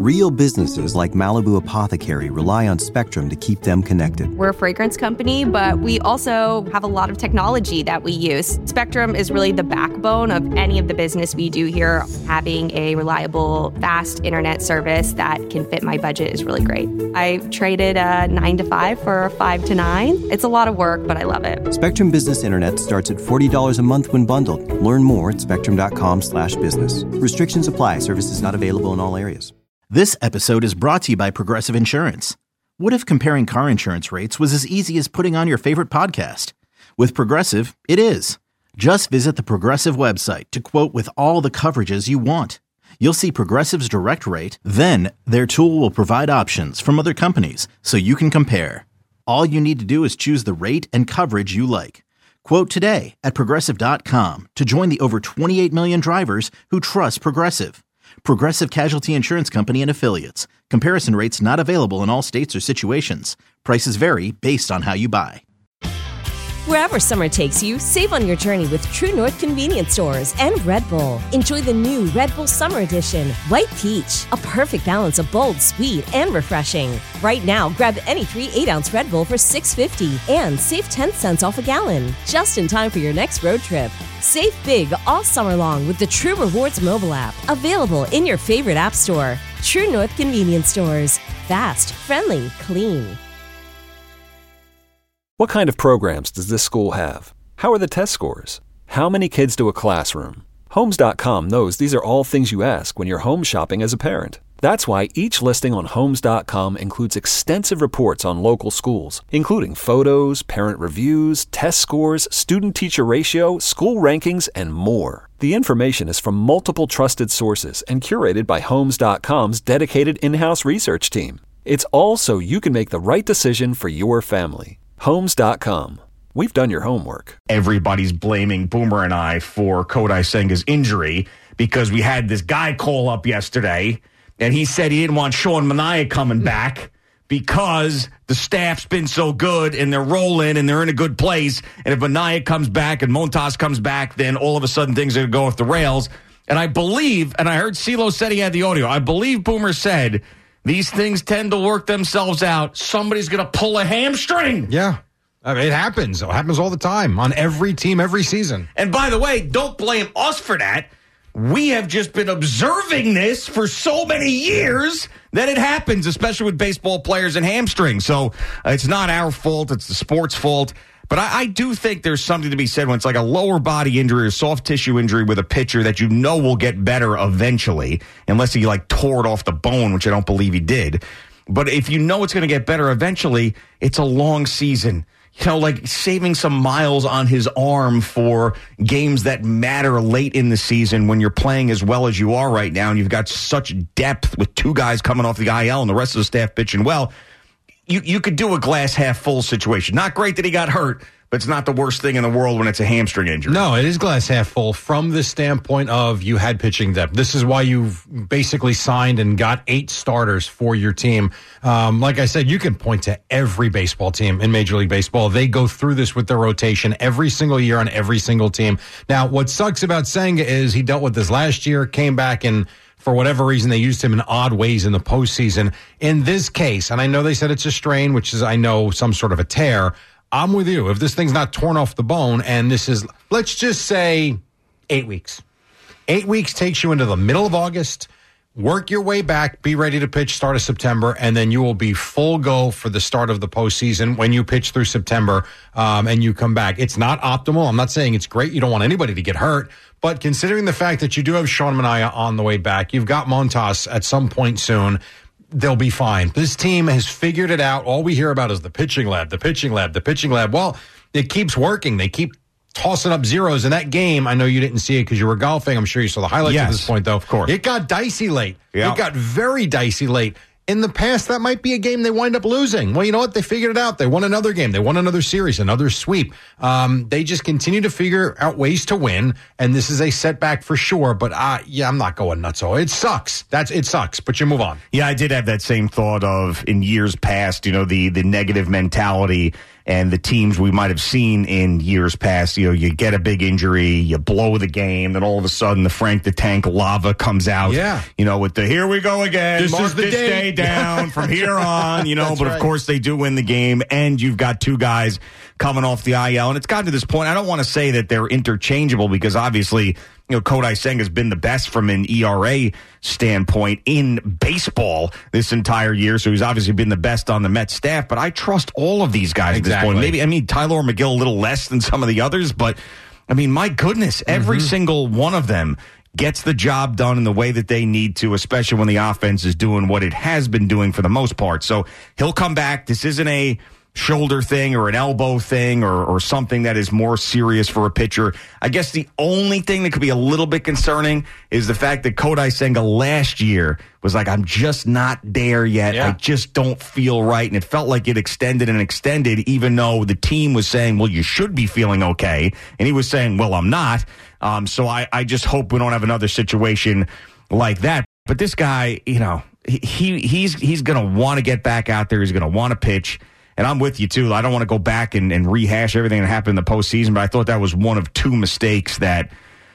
Real businesses like Malibu Apothecary rely on Spectrum to keep them connected. We're a fragrance company, but we also have a lot of technology that we use. Spectrum is really the backbone of any of the business we do here. Having a reliable, fast internet service that can fit my budget is really great. I traded a 9 to 5 for a 5 to 9. It's a lot of work, but I love it. Spectrum Business Internet starts at $40 a month when bundled. Learn more at spectrum.com/business. Restrictions apply. Services not available in all areas. This episode is brought to you by Progressive Insurance. What if comparing car insurance rates was as easy as putting on your favorite podcast? With Progressive, it is. Just visit the Progressive website to quote with all the coverages you want. You'll see Progressive's direct rate, then their tool will provide options from other companies so you can compare. All you need to do is choose the rate and coverage you like. Quote today at Progressive.com to join the over 28 million drivers who trust Progressive. Progressive Casualty Insurance Company and Affiliates. Comparison rates not available in all states or situations. Prices vary based on how you buy. Wherever summer takes you, save on your journey with True North Convenience Stores and Red Bull. Enjoy the new Red Bull Summer Edition, White Peach, a perfect balance of bold, sweet, and refreshing. Right now, grab any 3 8-ounce Red Bull for $6.50 and save 10 cents off a gallon. Just in time for your next road trip. Save big all summer long with the True Rewards mobile app, available in your favorite app store. True North Convenience Stores. Fast, friendly, clean. What kind of programs does this school have? How are the test scores? How many kids do a classroom? Homes.com knows these are all things you ask when you're home shopping as a parent. That's why each listing on Homes.com includes extensive reports on local schools, including photos, parent reviews, test scores, student-teacher ratio, school rankings, and more. The information is from multiple trusted sources and curated by Homes.com's dedicated in-house research team. It's all so you can make the right decision for your family. Homes.com. We've done your homework. Everybody's blaming Boomer and I for Kodai Senga's injury because we had this guy call up yesterday and he said he didn't want Sean Manaea coming back because the staff's been so good and they're rolling and they're in a good place. And if Manaea comes back and Montas comes back, then all of a sudden things are going to go off the rails. And I believe, and I heard CeeLo said he had the audio, I believe Boomer said these things tend to work themselves out. Somebody's going to pull a hamstring. Yeah. I mean, it happens. It happens all the time on every team, every season. And by the way, don't blame us for that. We have just been observing this for so many years that it happens, especially with baseball players and hamstrings. So it's not our fault. It's the sport's fault. But I do think there's something to be said when it's like a lower body injury or soft tissue injury with a pitcher that you know will get better eventually, unless he like tore it off the bone, which I don't believe he did. But if you know it's going to get better eventually, it's a long season. You know, like saving some miles on his arm for games that matter late in the season when you're playing as well as you are right now and you've got such depth with 2 guys coming off the IL and the rest of the staff pitching well. You could do a glass half full situation. Not great that he got hurt, but it's not the worst thing in the world when it's a hamstring injury. No, it is glass half full from the standpoint of you had pitching depth. This is why you've basically signed and got 8 starters for your team. Like I said, you can point to every baseball team in Major League Baseball. They go through this with their rotation every single year on every single team. Now, what sucks about Senga is he dealt with this last year, came back and for whatever reason, they used him in odd ways in the postseason. In this case, and I know they said it's a strain, which is, I know, some sort of a tear. I'm with you. If this thing's not torn off the bone and this is, let's just say 8 weeks. 8 weeks takes you into the middle of August. Work your way back, be ready to pitch start of September, and then you will be full go for the start of the postseason when you pitch through September and you come back. It's not optimal. I'm not saying it's great. You don't want anybody to get hurt. But considering the fact that you do have Sean Manaea on the way back, you've got Montas at some point soon, they'll be fine. This team has figured it out. All we hear about is the pitching lab, the pitching lab, the pitching lab. Well, it keeps working. They keep tossing up zeros in that game. I know you didn't see it because you were golfing. I'm sure you saw the highlights at this point, though. Of course. It got dicey late. Yep. It got very dicey late. In the past, that might be a game they wind up losing. Well, you know what? They figured it out. They won another game. They won another series, another sweep. They just continue to figure out ways to win, and this is a setback for sure. But, I'm not going nuts. So it sucks. It sucks, but you move on. Yeah, I did have that same thought of in years past, the negative mentality. and the teams we might have seen in years past. You get a big injury, you blow the game, then all of a sudden the Frank the Tank Lava comes out. Yeah. With the here we go again. This mark is the this day down from here on. That's but right. of course they do win the game, and you've got two guys coming off the IL, and it's gotten to this point. I don't want to say that they're interchangeable because obviously, Kodai Senga's been the best from an ERA standpoint in baseball this entire year, so he's obviously been the best on the Mets staff, but I trust all of these guys at this point. Maybe, Tyler McGill a little less than some of the others, but, my goodness, every single one of them gets the job done in the way that they need to, especially when the offense is doing what it has been doing for the most part. So he'll come back. This isn't a shoulder thing or an elbow thing or something that is more serious for a pitcher. I guess the only thing that could be a little bit concerning is the fact that Kodai Senga last year was like, I'm just not there yet. Yeah. I just don't feel right. And it felt like it extended and extended, even though the team was saying, well, you should be feeling okay. And he was saying, well, I'm not. So I just hope we don't have another situation like that. But this guy, he's going to want to get back out there. He's going to want to pitch. And I'm with you, too. I don't want to go back and rehash everything that happened in the postseason, but I thought that was one of two mistakes that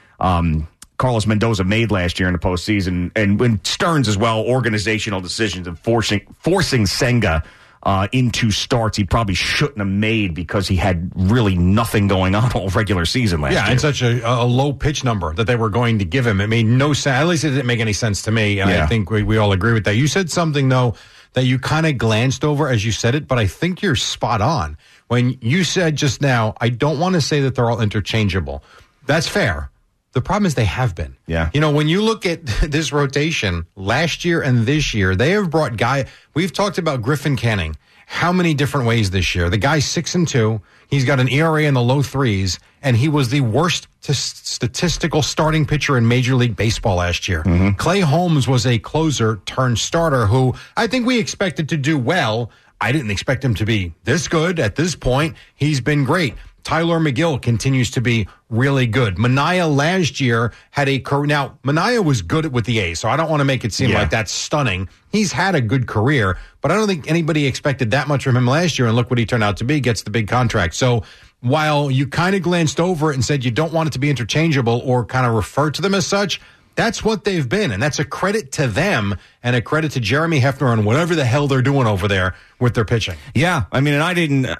Carlos Mendoza made last year in the postseason. And when Stearns as well, organizational decisions of forcing Senga into starts he probably shouldn't have made because he had really nothing going on all regular season last year. Yeah, and such a low pitch number that they were going to give him. It made no sense. At least it didn't make any sense to me, and I think we all agree with that. You said something, though, that you kind of glanced over as you said it, but I think you're spot on. When you said just now, I don't want to say that they're all interchangeable. That's fair. The problem is they have been. Yeah. When you look at this rotation last year and this year, they have brought we've talked about Griffin Canning. How many different ways this year? The guy's 6-2. He's got an ERA in the low threes, and he was the worst statistical starting pitcher in Major League Baseball last year. Mm-hmm. Clay Holmes was a closer turned starter who I think we expected to do well. I didn't expect him to be this good at this point. He's been great. Tyler McGill continues to be really good. Manaea last year had a career. Now, Manaea was good with the A's, so I don't want to make it seem like that's stunning. He's had a good career, but I don't think anybody expected that much from him last year, and look what he turned out to be, gets the big contract. So while you kind of glanced over it and said you don't want it to be interchangeable or kind of refer to them as such, that's what they've been, and that's a credit to them and a credit to Jeremy Hefner and whatever the hell they're doing over there with their pitching. Yeah, and I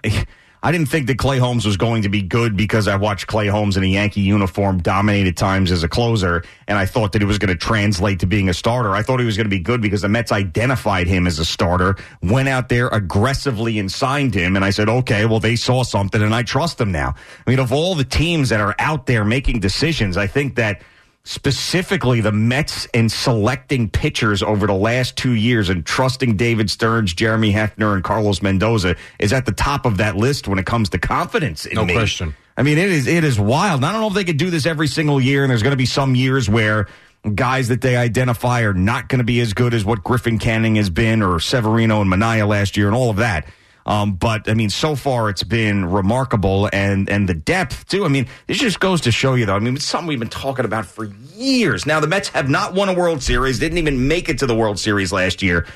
didn't think that Clay Holmes was going to be good because I watched Clay Holmes in a Yankee uniform dominate at times as a closer, and I thought that it was going to translate to being a starter. I thought he was going to be good because the Mets identified him as a starter, went out there aggressively and signed him, and I said, okay, well, they saw something, and I trust them now. Of all the teams that are out there making decisions, I think that specifically the Mets in selecting pitchers over the last 2 years and trusting David Stearns, Jeremy Hefner, and Carlos Mendoza is at the top of that list when it comes to confidence in me. No question. It is wild. I don't know if they could do this every single year, and there's going to be some years where guys that they identify are not going to be as good as what Griffin Canning has been or Severino and Manaea last year and all of that. But so far it's been remarkable, and the depth too. This just goes to show you, though. It's something we've been talking about for years. Now, the Mets have not won a World Series, didn't even make it to the World Series last year.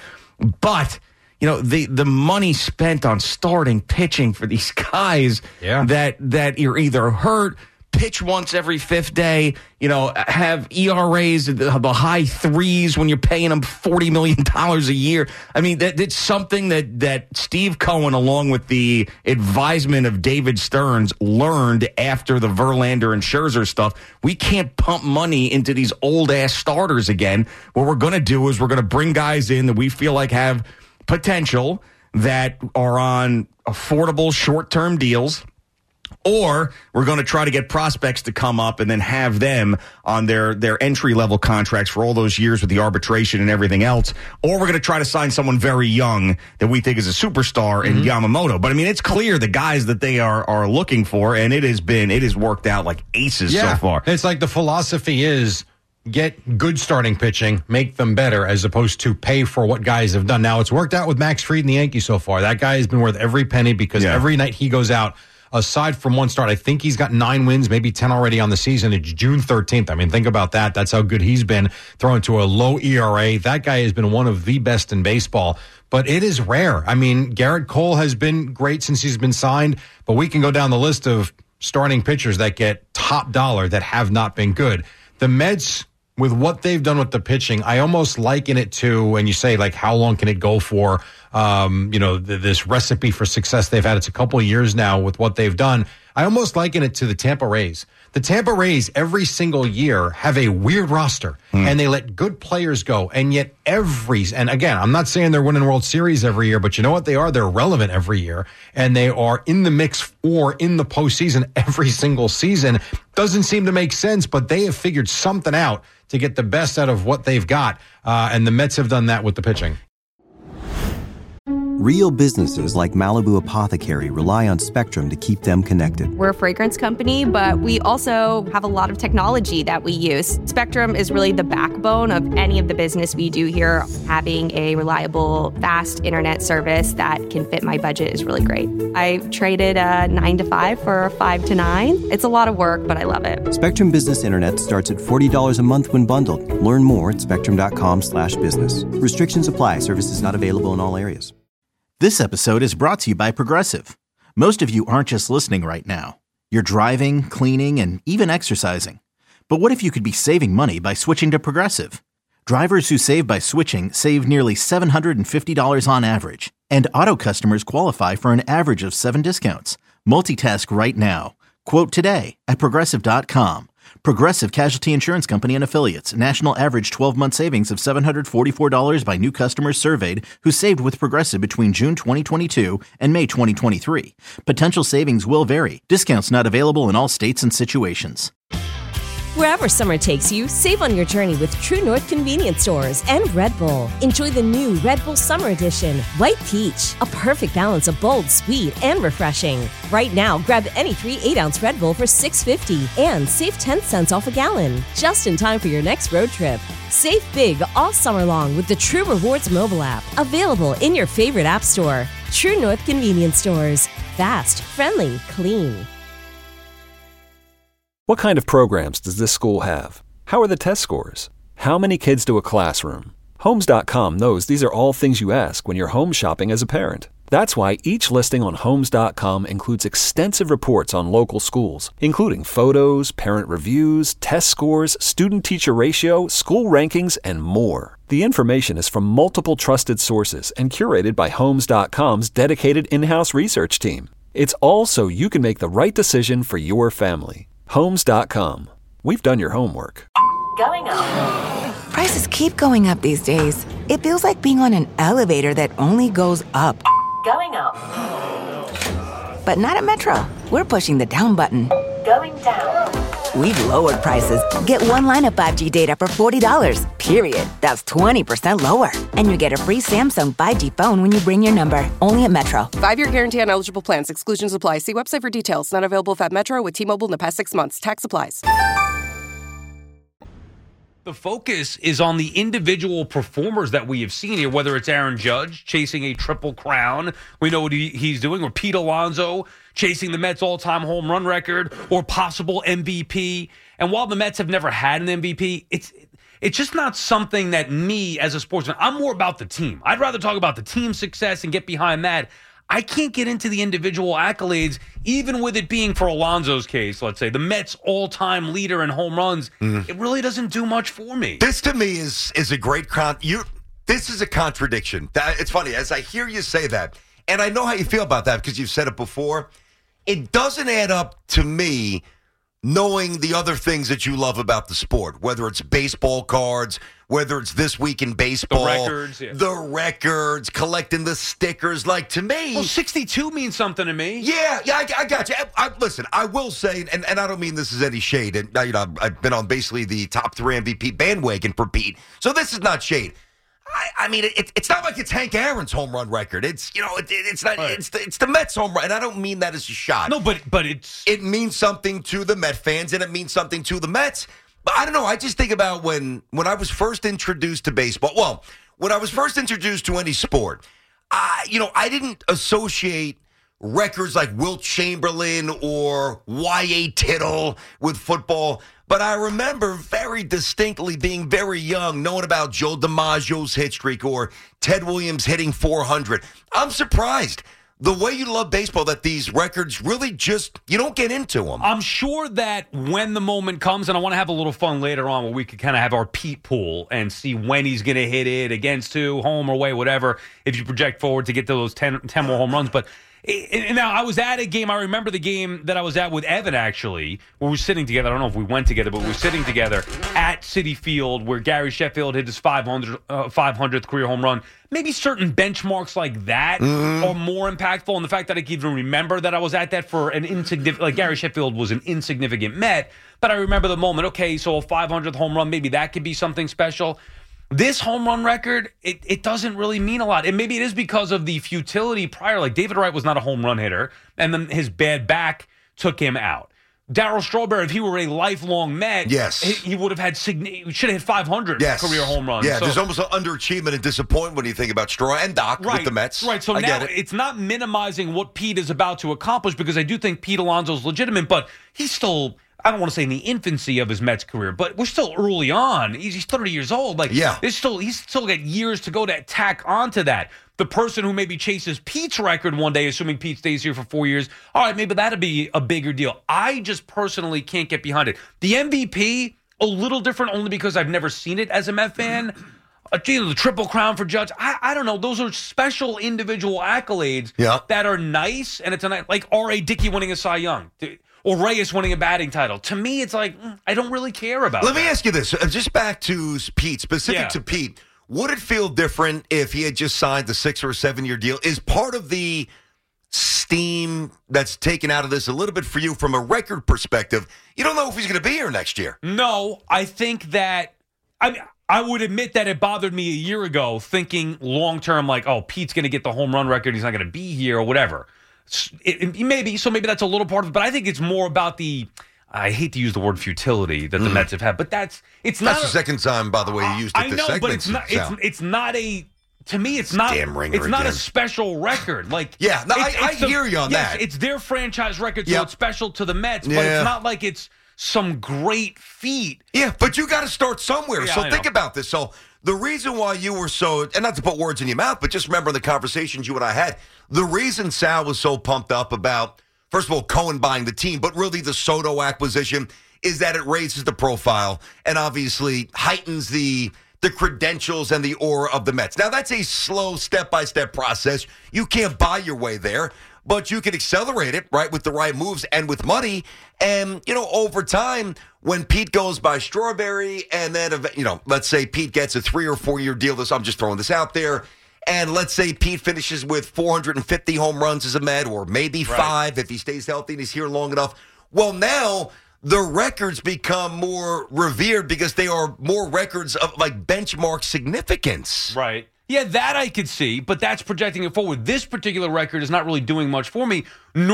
But the money spent on starting pitching for these guys that you're either hurt, pitch once every fifth day, have ERAs the high threes when you're paying them $40 million a year. That's something that Steve Cohen, along with the advisement of David Stearns, learned after the Verlander and Scherzer stuff. We can't pump money into these old-ass starters again. What we're going to do is we're going to bring guys in that we feel like have potential, that are on affordable short-term deals, or we're going to try to get prospects to come up and then have them on their entry-level contracts for all those years with the arbitration and everything else. Or we're going to try to sign someone very young that we think is a superstar in Yamamoto. But, it's clear the guys that they are looking for, and it has worked out like aces so far. It's like the philosophy is get good starting pitching, make them better, as opposed to pay for what guys have done. Now, it's worked out with Max Fried and the Yankees so far. That guy has been worth every penny because every night he goes out aside from one start. I think he's got 9 wins, maybe 10 already on the season. It's June 13th. I mean, think about that. That's how good he's been, throwing to a low ERA. That guy has been one of the best in baseball. But it is rare. I mean, Garrett Cole has been great since he's been signed, but we can go down the list of starting pitchers that get top dollar that have not been good. The Mets, with what they've done with the pitching, I almost liken it to, and you say, like, how long can it go for, this recipe for success they've had. It's a couple of years now with what they've done. I almost liken it to the Tampa Rays. The Tampa Rays every single year have a weird roster, and they let good players go. And yet and again, I'm not saying they're winning World Series every year, but you know what they are? They're relevant every year, and they are in the mix or in the postseason every single season. Doesn't seem to make sense, but they have figured something out to get the best out of what they've got, and the Mets have done that with the pitching. Real businesses like Malibu Apothecary rely on Spectrum to keep them connected. We're a fragrance company, but we also have a lot of technology that we use. Spectrum is really the backbone of any of the business we do here. Having a reliable, fast internet service that can fit my budget is really great. I traded a 9 to 5 for a 5 to 9. It's a lot of work, but I love it. Spectrum Business Internet starts at $40 a month when bundled. Learn more at spectrum.com/business. Restrictions apply. Services not available in all areas. This episode is brought to you by Progressive. Most of you aren't just listening right now. You're driving, cleaning, and even exercising. But what if you could be saving money by switching to Progressive? Drivers who save by switching save nearly $750 on average. And auto customers qualify for an average of 7 discounts. Multitask right now. Quote today at Progressive.com. Progressive Casualty Insurance Company and Affiliates. National average 12-month savings of $744 by new customers surveyed who saved with Progressive between June 2022 and May 2023. Potential savings will vary. Discounts not available in all states and situations. Wherever summer takes you, save on your journey with True North Convenience Stores and Red Bull. Enjoy the new Red Bull Summer Edition, White Peach, a perfect balance of bold, sweet, and refreshing. Right now, grab any 3 8-ounce Red Bull for $6.50 and save 10 cents off a gallon, just in time for your next road trip. Save big all summer long with the True Rewards mobile app, available in your favorite app store. True North Convenience Stores. Fast, friendly, clean. What kind of programs does this school have? How are the test scores? How many kids to a classroom? Homes.com knows these are all things you ask when you're home shopping as a parent. That's why each listing on Homes.com includes extensive reports on local schools, including photos, parent reviews, test scores, student-teacher ratio, school rankings, and more. The information is from multiple trusted sources and curated by Homes.com's dedicated in-house research team. It's all so you can make the right decision for your family. Homes.com. We've done your homework. Going up. Prices keep going up these days. It feels like being on an elevator that only goes up. Going up. But not at Metro. We're pushing the down button. Going down. We've lowered prices. Get one line of 5G data for $40, period. That's 20% lower. And you get a free Samsung 5G phone when you bring your number. Only at Metro. 5-year guarantee on eligible plans. Exclusions apply. See website for details. Not available at Metro with T-Mobile in the past 6 months. Tax applies. The focus is on the individual performers that we have seen here, whether it's Aaron Judge chasing a triple crown. We know what he's doing. Or Pete Alonso chasing the Mets' all-time home run record or possible MVP. And while the Mets have never had an MVP, it's just not something that me as a sportsman, I'm more about the team. I'd rather talk about the team success and get behind that. I can't get into the individual accolades, even with it being, for Alonso's case, let's say, the Mets' all-time leader in home runs. It really doesn't do much for me. This, to me, is a great this is a contradiction. It's funny, as I hear you say that, and I know how you feel about that because you've said it before, it doesn't add up to me knowing the other things that you love about the sport, whether it's baseball cards, whether it's This Week in Baseball, the records, collecting the stickers. Like, to me... Well, 62 means something to me. Yeah, I got you. Listen, I will say, and I don't mean this as any shade, and I've been on basically the top 3 MVP bandwagon for Pete, so this is not shade. I mean, it's not like it's Hank Aaron's home run record. It's it's not. Right. It's the Mets home run, and I don't mean that as a shot. No, but it means something to the Met fans, and it means something to the Mets. But I don't know. I just think about when I was first introduced to baseball. Well, when I was first introduced to any sport, I didn't associate records like Wilt Chamberlain or Y.A. Tittle with football. But I remember very distinctly being very young, knowing about Joe DiMaggio's hit streak or Ted Williams hitting 400. I'm surprised. The way you love baseball, that these records really just, you don't get into them. I'm sure that when the moment comes, and I want to have a little fun later on where we could kind of have our Pete pool and see when he's going to hit it, against who, home or away, whatever, if you project forward to get to those 10 more home runs. But now, I was at a game, I remember the game that I was at with Evan, actually, where we were sitting together. I don't know if we went together, but we were sitting together at Citi Field where Gary Sheffield hit his 500th career home run. Maybe certain benchmarks like that are more impactful. And the fact that I can even remember that I was at that for an insignificant, like Gary Sheffield was an insignificant Met, but I remember the moment, okay, so a 500th home run, maybe that could be something special. This home run record, it doesn't really mean a lot. And maybe it is because of the futility prior. Like David Wright was not a home run hitter, and then his bad back took him out. Darryl Strawberry, if he were a lifelong Met, yes, he would have had he should have hit 500 career home runs. Yeah, so, there's almost an underachievement and disappointment when you think about Straw and Doc with the Mets. Right, so now it's not minimizing what Pete is about to accomplish, because I do think Pete Alonso's legitimate, but he's still, I don't want to say in the infancy of his Mets career, but we're still early on. He's 30 years old. Like, he's still got years to go to tack onto that. The person who maybe chases Pete's record one day, assuming Pete stays here for 4 years, all right, maybe that'd be a bigger deal. I just personally can't get behind it. The MVP, a little different only because I've never seen it as a Met fan. The Triple Crown for Judge, I don't know. Those are special individual accolades that are nice, and it's like R.A. Dickey winning a Cy Young. Or Reyes winning a batting title. To me, it's like, I don't really care about Let me ask you this. Just back to Pete, specific to Pete. Would it feel different if he had just signed a 6 or 7 year deal? Is part of the steam that's taken out of this a little bit for you from a record perspective? You don't know if he's going to be here next year. No, I think that I would admit that it bothered me a year ago, thinking long term, like, oh, Pete's going to get the home run record. He's not going to be here or whatever. Maybe that's a little part of it, but I think it's more about I hate to use the word futility that the Mets have had, but that's not the second time, by the way, you used it. I know, but it's not to me, it's not a special record. Like, I hear you on that. It's their franchise record, so it's special to the Mets, but it's not like it's some great feat. Yeah, but you got to start somewhere. So think about this. So the reason why you were so, and not to put words in your mouth, but just remember the conversations you and I had, the reason Sal was so pumped up about, first of all, Cohen buying the team, but really the Soto acquisition, is that it raises the profile and obviously heightens the credentials and the aura of the Mets. Now, that's a slow step-by-step process. You can't buy your way there, but you can accelerate it, right, with the right moves and with money. And, over time, when Pete goes by Strawberry and then, let's say Pete gets a 3 or 4 year deal. I'm just throwing this out there. And let's say Pete finishes with 450 home runs as a Met, or maybe 5 if he stays healthy and he's here long enough. Well, now the records become more revered because they are more records of like benchmark significance. Right. Yeah, that I could see, but that's projecting it forward. This particular record is not really doing much for me,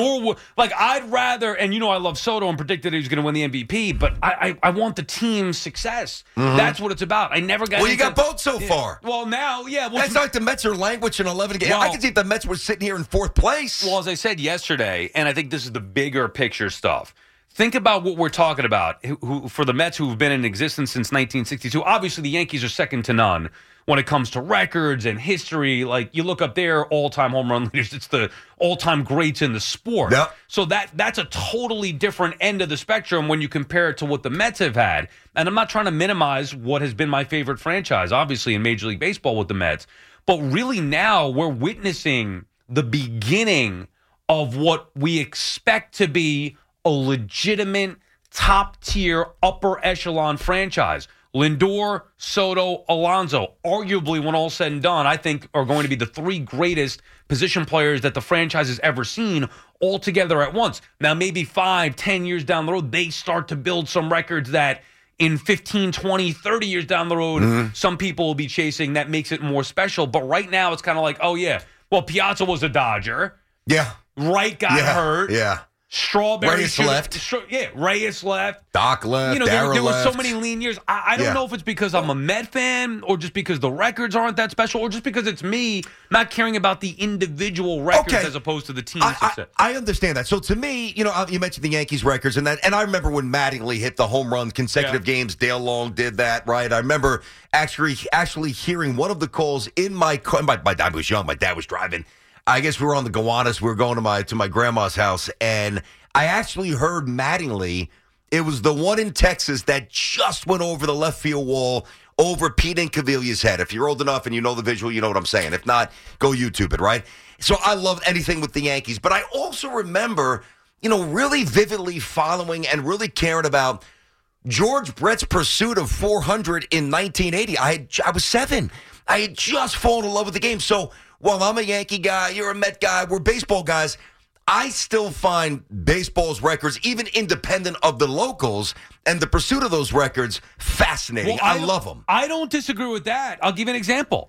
I'd rather, and I love Soto and predicted he was going to win the MVP, but I want the team's success. Mm-hmm. That's what it's about. I never got you got both so far. Well, now, that's like the Mets are languishing 11 games. I can see if the Mets were sitting here in 4th place. Well, as I said yesterday, and I think this is the bigger picture stuff, think about what we're talking about. For the Mets who've been in existence since 1962, obviously the Yankees are second to none when it comes to records and history. Like, you look up their all-time home run leaders, it's the all-time greats in the sport. Yep. So that's a totally different end of the spectrum when you compare it to what the Mets have had. And I'm not trying to minimize what has been my favorite franchise, obviously, in Major League Baseball with the Mets. But really now we're witnessing the beginning of what we expect to be a legitimate, top-tier, upper-echelon franchise. Lindor, Soto, Alonso, arguably, when all said and done, I think are going to be the 3 greatest position players that the franchise has ever seen all together at once. Now, maybe 5, 10 years down the road, they start to build some records that in 15, 20, 30 years down the road, some people will be chasing. That makes it more special. But right now, it's kind of like, oh, yeah, well, Piazza was a Dodger. Yeah. Wright got hurt. Yeah. Strawberry. Reyes left. Reyes left. Doc left. There were left. so many lean years. I don't know if it's because I'm a Met fan or just because the records aren't that special or just because it's me not caring about the individual records as opposed to the team success. I understand that. So to me, you mentioned the Yankees records and I remember when Mattingly hit the home run consecutive games. Dale Long did that, right? I remember actually hearing one of the calls in my car. My dad was young. My dad was driving. I guess we were on the Gowanus. We were going to my grandma's house, and I actually heard Mattingly. It was the one in Texas that just went over the left field wall over Pete Incaviglia's head. If you're old enough and you know the visual, you know what I'm saying. If not, go YouTube it, right? So I love anything with the Yankees. But I also remember, really vividly following and really caring about George Brett's pursuit of 400 in 1980. I was 7. I had just fallen in love with the game. So while I'm a Yankee guy, you're a Met guy, we're baseball guys, I still find baseball's records, even independent of the locals, and the pursuit of those records fascinating. Well, I love them. I don't disagree with that. I'll give you an example.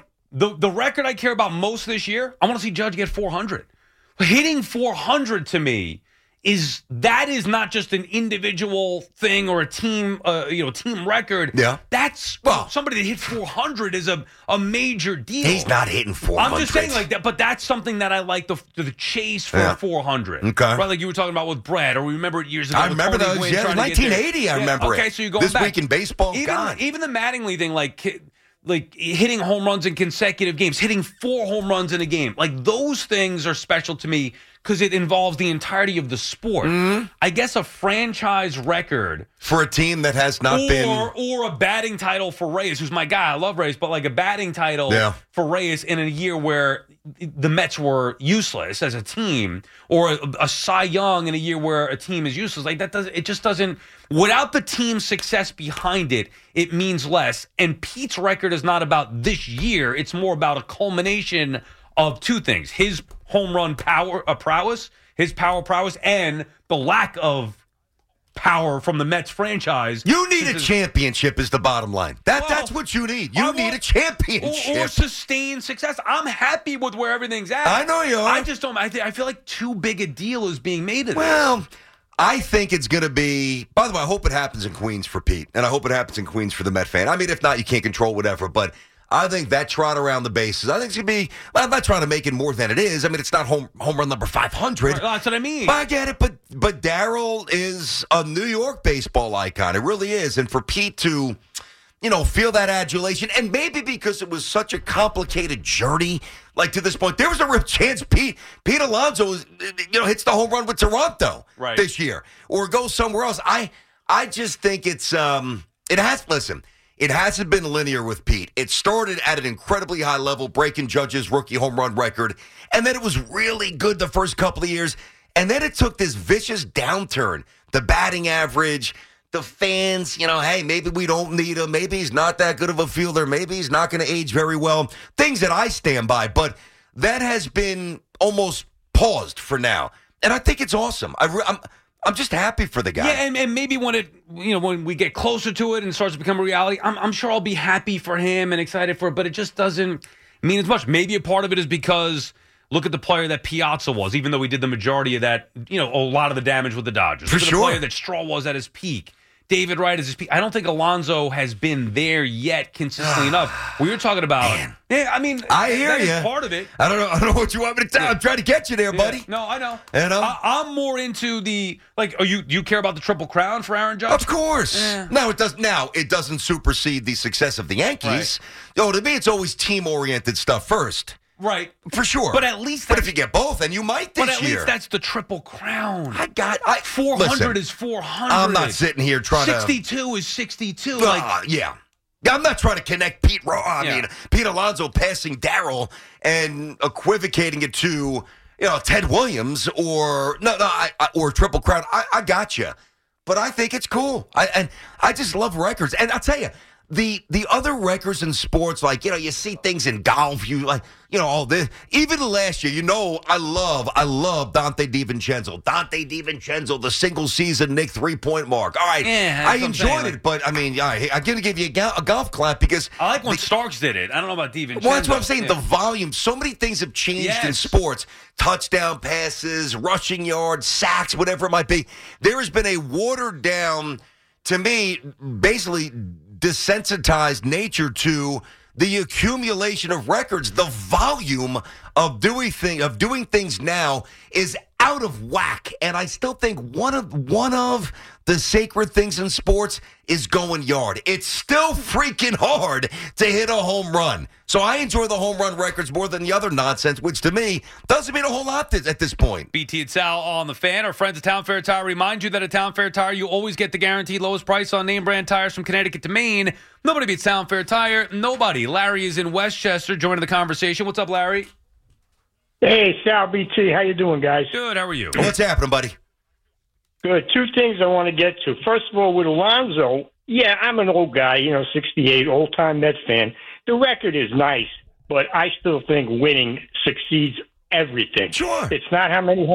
The record I care about most this year, I want to see Judge get 400. Hitting 400 to me is not just an individual thing or a team, team record. Yeah. That's somebody that hit 400 is a major deal. He's not hitting 400. I'm just saying like that, but that's something that I like the chase for 400. Okay. Right, like you were talking about with Brett, or we remember it years ago. I remember those. Yeah, 1980. I remember it. Okay, so you're going this back. Week in baseball. Even the Mattingly thing, like hitting home runs in consecutive games, hitting 4 home runs in a game, like those things are special to me because it involves the entirety of the sport. Mm-hmm. I guess a franchise record for a team that has not been, or a batting title for Reyes, who's my guy. I love Reyes, but like a batting title for Reyes in a year where the Mets were useless as a team, or a Cy Young in a year where a team is useless. Like it just doesn't. Without the team's success behind it, it means less. And Pete's record is not about this year; it's more about a culmination of 2 things: his home run prowess, his power prowess, and the lack of power from the Mets franchise. You need a championship is the bottom line. That's what you need. You need a championship. Or sustained success. I'm happy with where everything's at. I know you are. I just don't. I feel like too big a deal is being made of this. Well, I think it's going to be, by the way, I hope it happens in Queens for Pete, and I hope it happens in Queens for the Met fan. I mean, if not, you can't control whatever, but I think that trot around the bases, I think it's going to be, I'm not trying to make it more than it is. I mean, it's not home run number 500. Right, that's what I mean. I get it, but Darryl is a New York baseball icon. It really is. And for Pete to, feel that adulation, and maybe because it was such a complicated journey, like to this point, there was a real chance Pete Alonso, hits the home run with Toronto this year or goes somewhere else. I just think it hasn't been linear with Pete. It started at an incredibly high level, breaking Judge's rookie home run record, and then it was really good the first couple of years, and then it took this vicious downturn. The batting average, the fans, hey, maybe we don't need him. Maybe he's not that good of a fielder. Maybe he's not going to age very well. Things that I stand by, but that has been almost paused for now, and I think it's awesome. I'm just happy for the guy. Yeah, and maybe when we get closer to it and it starts to become a reality, I'm sure I'll be happy for him and excited for it, but it just doesn't mean as much. Maybe a part of it is because look at the player that Piazza was, even though he did the majority of that, a lot of the damage with the Dodgers. For look at sure. the player that Straw was at his peak. David Wright is his peak. I don't think Alonso has been there yet consistently enough. We were talking about, I mean, I hear you. Part of it. I don't know what you want me to tell. I'm trying to get you there, buddy. No, I know. I'm more into the you care about the Triple Crown for Aaron Judge? Of course. No, it does. Now it doesn't supersede the success of the Yankees. To me, it's always team-oriented stuff first. Right. For sure. But at least if you get both, and you might this year. But at least that's the Triple Crown. 400 is 400. I'm not sitting here trying 62 is 62. Yeah. I'm not trying to connect Pete Alonso passing Darryl and equivocating it to, Ted Williams or Triple Crown. I got you. But I think it's cool. I just love records. And I'll tell you, the other records in sports, like, you see things in golf, all this. Even last year, I love Dante DiVincenzo. Dante DiVincenzo, the single season Nick 3-point mark. All right, yeah, I enjoyed it, but I'm going to give you a golf clap because I like when Starks did it. I don't know about DiVincenzo. Well, that's what I'm saying. The volume. So many things have changed in sports. Touchdown passes, rushing yards, sacks, whatever it might be. There has been a watered down, to me, basically desensitized nature to the accumulation of records. The volume of doing things now is out of whack, and I still think one of the sacred things in sports is going yard. It's still freaking hard to hit a home run. So I enjoy the home run records more than the other nonsense, which to me doesn't mean a whole lot at this point. BT and Sal on the Fan. Our friends at Town Fair Tire remind you that at Town Fair Tire, you always get the guaranteed lowest price on name brand tires from Connecticut to Maine. Nobody beats Town Fair Tire. Nobody. Larry is in Westchester joining the conversation. What's up, Larry? Hey, Sal, BT. How you doing, guys? Good. How are you? What's happening, buddy? Good. Two things I want to get to. First of all, with Alonso, yeah, I'm an old guy, 68, old-time Mets fan. The record is nice, but I still think winning succeeds everything. Sure. It's not how many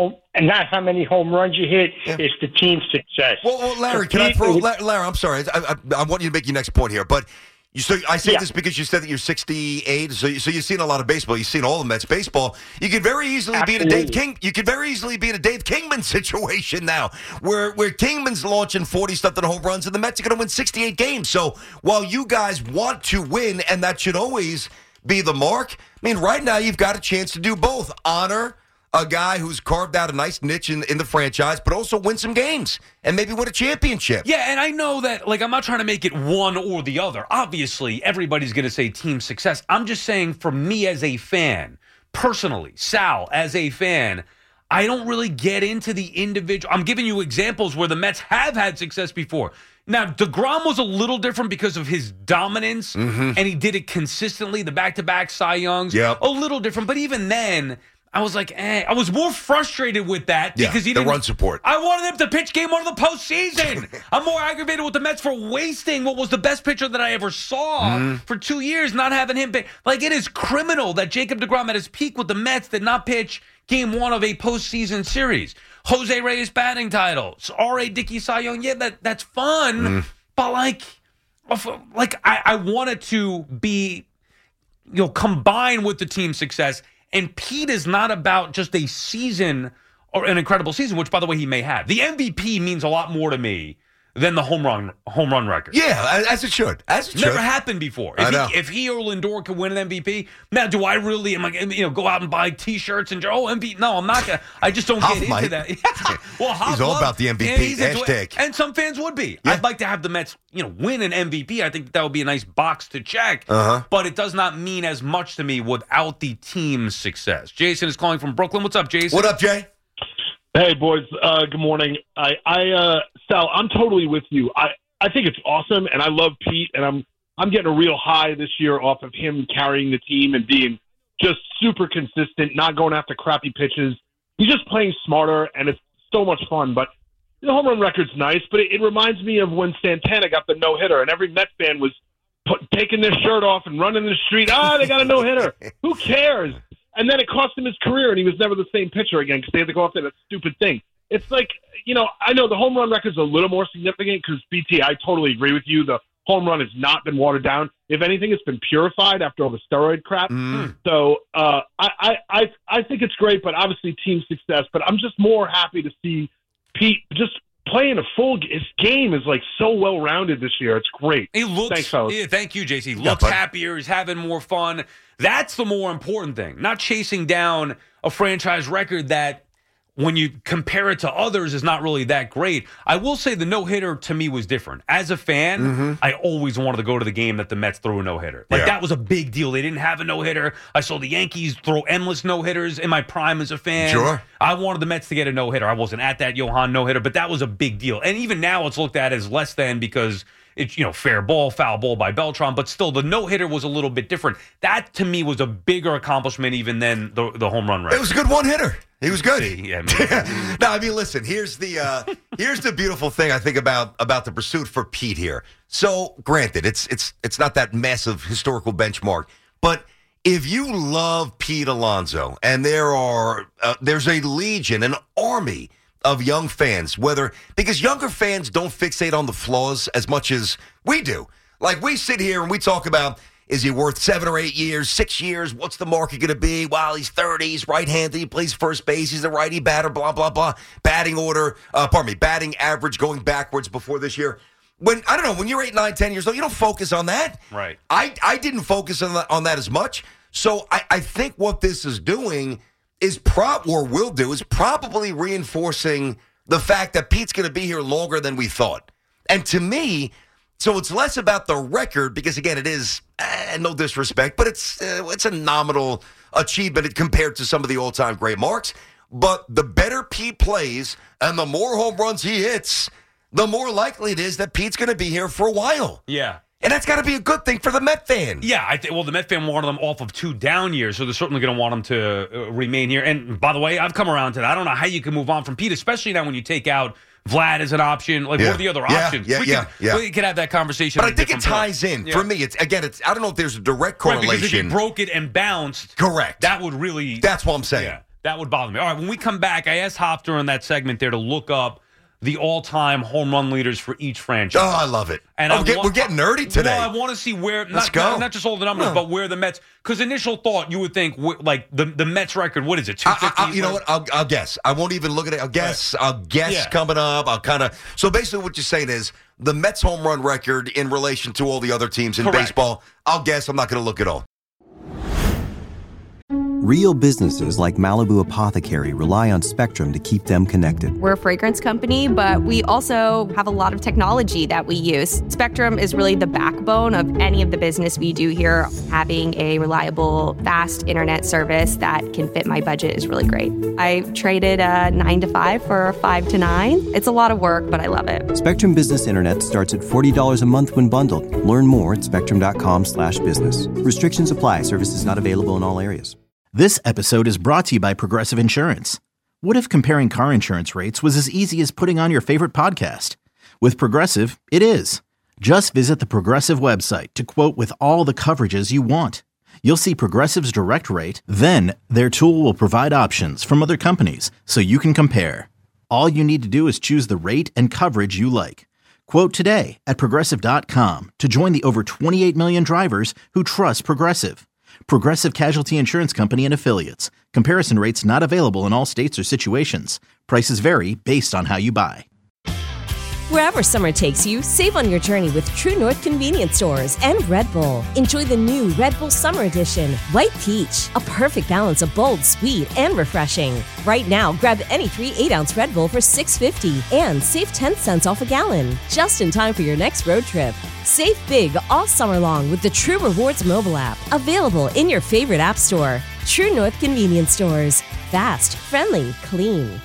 home runs you hit. Yeah. It's the team's success. Well, Larry, Larry, I'm sorry. I want you to make your next point here, but so I say this because you said that you're 68, so you've seen a lot of baseball. You've seen all the Mets baseball. You could very easily be in a Dave King. You could very easily be in a Dave Kingman situation now, where Kingman's launching 40-something home runs, and the Mets are going to win 68 games. So while you guys want to win, and that should always be the mark, I mean, right now you've got a chance to do both. Honor a guy who's carved out a nice niche in the franchise, but also win some games and maybe win a championship. Yeah, and I know that, I'm not trying to make it one or the other. Obviously, everybody's going to say team success. I'm just saying, for me as a fan, personally, Sal, as a fan, I don't really get into the individual. I'm giving you examples where the Mets have had success before. Now, DeGrom was a little different because of his dominance, and he did it consistently, the back-to-back Cy Youngs. Yep. A little different, but even then, I was like, I was more frustrated with that because he the didn't run support. I wanted him to pitch game one of the postseason. I'm more aggravated with the Mets for wasting what was the best pitcher that I ever saw for 2 years, not having him pitch. It is criminal that Jacob DeGrom at his peak with the Mets did not pitch game one of a postseason series. Jose Reyes batting title. R.A. Dickey Cy Young. Yeah, that's fun. But I wanted to be, combined with the team success. And Pete is not about just a season or an incredible season, which, by the way, he may have. The MVP means a lot more to me than the home run record. Yeah, as it should. Never happened before. If he or Lindor could win an MVP, now do I really go out and buy T-shirts and MVP? No, I'm not gonna. I just don't get into that. Well, he's all about the MVP hashtag, and some fans would be. Yeah. I'd like to have the Mets, win an MVP. I think that would be a nice box to check. But it does not mean as much to me without the team's success. Jason is calling from Brooklyn. What's up, Jason? What up, Jay? Hey, boys. Good morning. Sal, I'm totally with you. I think it's awesome, and I love Pete, and I'm getting a real high this year off of him carrying the team and being just super consistent, not going after crappy pitches. He's just playing smarter, and it's so much fun. But the home run record's nice, but it reminds me of when Santana got the no-hitter, and every Mets fan was taking their shirt off and running the street. They got a no-hitter. Who cares? And then it cost him his career, and he was never the same pitcher again because they had to go after that stupid thing. It's like, I know the home run record's a little more significant because, BT, I totally agree with you. The home run has not been watered down. If anything, it's been purified after all the steroid crap. So I think it's great, but obviously team success. But I'm just more happy to see Pete just playing his game is so well-rounded this year. It's great. He looks, thanks, fellas. Yeah, thank you, JC. He looks happier. He's having more fun. That's the more important thing. Not chasing down a franchise record that, when you compare it to others, is not really that great. I will say the no-hitter to me was different. As a fan, I always wanted to go to the game that the Mets threw a no-hitter. That was a big deal. They didn't have a no-hitter. I saw the Yankees throw endless no-hitters in my prime as a fan. Sure. I wanted the Mets to get a no-hitter. I wasn't at that Johan no-hitter, but that was a big deal. And even now it's looked at as less than because it's, fair ball, foul ball by Beltran, but still the no-hitter was a little bit different. That, to me, was a bigger accomplishment even than the home run record. It was a good one-hitter. He was good. Yeah, no, I mean, listen, here's the Here's the beautiful thing I think about the pursuit for Pete here. So, granted, it's not that massive historical benchmark, but if you love Pete Alonso, and there's a legion, an army of young fans, because younger fans don't fixate on the flaws as much as we do. Like, we sit here and we talk about, is he worth 7 or 8 years, 6 years? What's the market going to be? Well, he's 30, he's right-handed, he plays first base, he's a righty batter, blah, blah, blah. Batting average going backwards before this year. When you're 8, 9, 10 years old, you don't focus on that. Right. I didn't focus on that as much. So I think what this is doing is probably reinforcing the fact that Pete's going to be here longer than we thought. And to me, so it's less about the record, because again, it is no disrespect, but it's a nominal achievement compared to some of the all-time great marks. But the better Pete plays and the more home runs he hits, the more likely it is that Pete's going to be here for a while. Yeah. And that's got to be a good thing for the Met fan. Yeah, the Met fan wanted them off of 2 down years, so they're certainly going to want him to remain here. And by the way, I've come around to that. I don't know how you can move on from Pete, especially now when you take out Vlad as an option. Like, what are the other options? We could have that conversation. But I think it ties in. For me, it's I don't know if there's a direct correlation. Right, because if you broke it and bounced, correct, that would really... That's what I'm saying. Yeah, that would bother me. All right, when we come back, I asked Hop during that segment there to look up the all-time home run leaders for each franchise. Oh, I love it. And we're getting nerdy today. Well, I want to see where, not just all the numbers, but where the Mets, because initial thought, you would think, like, the Mets record, what is it, 250? You know what, I'll guess. I won't even look at it. I'll guess coming up. I'll kind of, so basically what you're saying is, the Mets home run record in relation to all the other teams in baseball, I'll guess. I'm not going to look at all. Real businesses like Malibu Apothecary rely on Spectrum to keep them connected. We're a fragrance company, but we also have a lot of technology that we use. Spectrum is really the backbone of any of the business we do here. Having a reliable, fast internet service that can fit my budget is really great. I traded a 9 to 5 for a 5 to 9. It's a lot of work, but I love it. Spectrum Business Internet starts at $40 a month when bundled. Learn more at spectrum.com/business. Restrictions apply. Services not available in all areas. This episode is brought to you by Progressive Insurance. What if comparing car insurance rates was as easy as putting on your favorite podcast? With Progressive, it is. Just visit the Progressive website to quote with all the coverages you want. You'll see Progressive's direct rate, then their tool will provide options from other companies so you can compare. All you need to do is choose the rate and coverage you like. Quote today at Progressive.com to join the over 28 million drivers who trust Progressive. Progressive Casualty Insurance Company and Affiliates. Comparison rates not available in all states or situations. Prices vary based on how you buy. Wherever summer takes you, save on your journey with True North Convenience Stores and Red Bull. Enjoy the new Red Bull Summer Edition, White Peach, a perfect balance of bold, sweet, and refreshing. Right now, grab any 3 8-ounce Red Bull for $6.50 and save 10 cents off a gallon. Just in time for your next road trip. Save big all summer long with the True Rewards mobile app, available in your favorite app store. True North Convenience Stores. Fast, friendly, clean.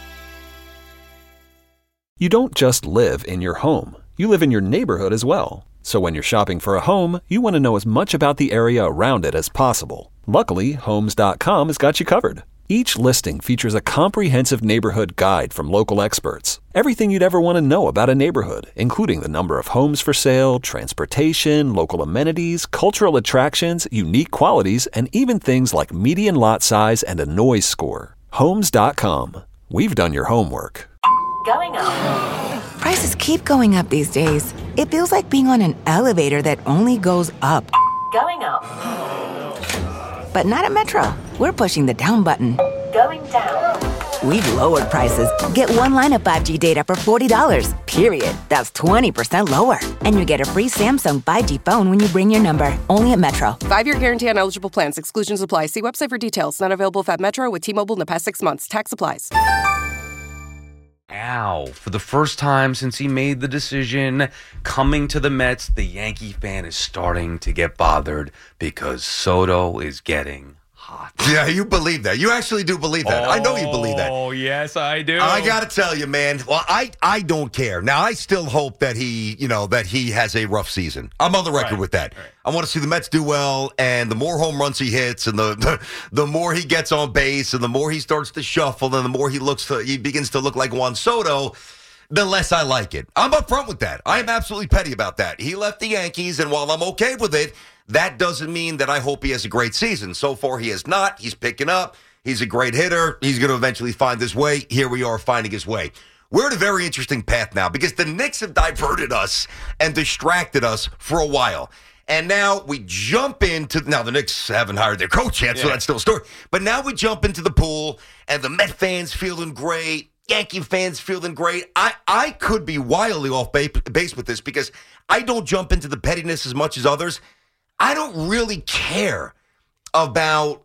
You don't just live in your home. You live in your neighborhood as well. So when you're shopping for a home, you want to know as much about the area around it as possible. Luckily, Homes.com has got you covered. Each listing features a comprehensive neighborhood guide from local experts. Everything you'd ever want to know about a neighborhood, including the number of homes for sale, transportation, local amenities, cultural attractions, unique qualities, and even things like median lot size and a noise score. Homes.com. We've done your homework. Going up. Prices keep going up these days. It feels like being on an elevator that only goes up. Going up. But not at Metro. We're pushing the down button. Going down. We've lowered prices. Get one line of 5G data for $40, period. That's 20% lower. And you get a free Samsung 5G phone when you bring your number. Only at Metro. 5-year guarantee on eligible plans. Exclusions apply. See website for details. Not available if at Metro with T-Mobile in the past 6 months. Tax applies. Ow. For the first time since he made the decision coming to the Mets, the Yankee fan is starting to get bothered because Soto is getting hot. Yeah, you believe that. You actually do believe that. I know you believe that. Oh, yes, I do. I got to tell you, man. Well, I don't care. Now, I still hope that he has a rough season. I'm on the record with that. Right. I want to see the Mets do well, and the more home runs he hits, and the more he gets on base, and the more he starts to shuffle, and the more he begins to look like Juan Soto. the less I like it. I'm upfront with that. I am absolutely petty about that. He left the Yankees, and while I'm okay with it, that doesn't mean that I hope he has a great season. So far, he has not. He's picking up. He's a great hitter. He's going to eventually find his way. Here we are finding his way. We're at a very interesting path now because the Knicks have diverted us and distracted us for a while. And now we jump into, now the Knicks haven't hired their coach yet, so that's still a story. But now we jump into the pool, and the Met fans feeling great, Yankee fans feeling great. I could be wildly off base with this because I don't jump into the pettiness as much as others. I don't really care about,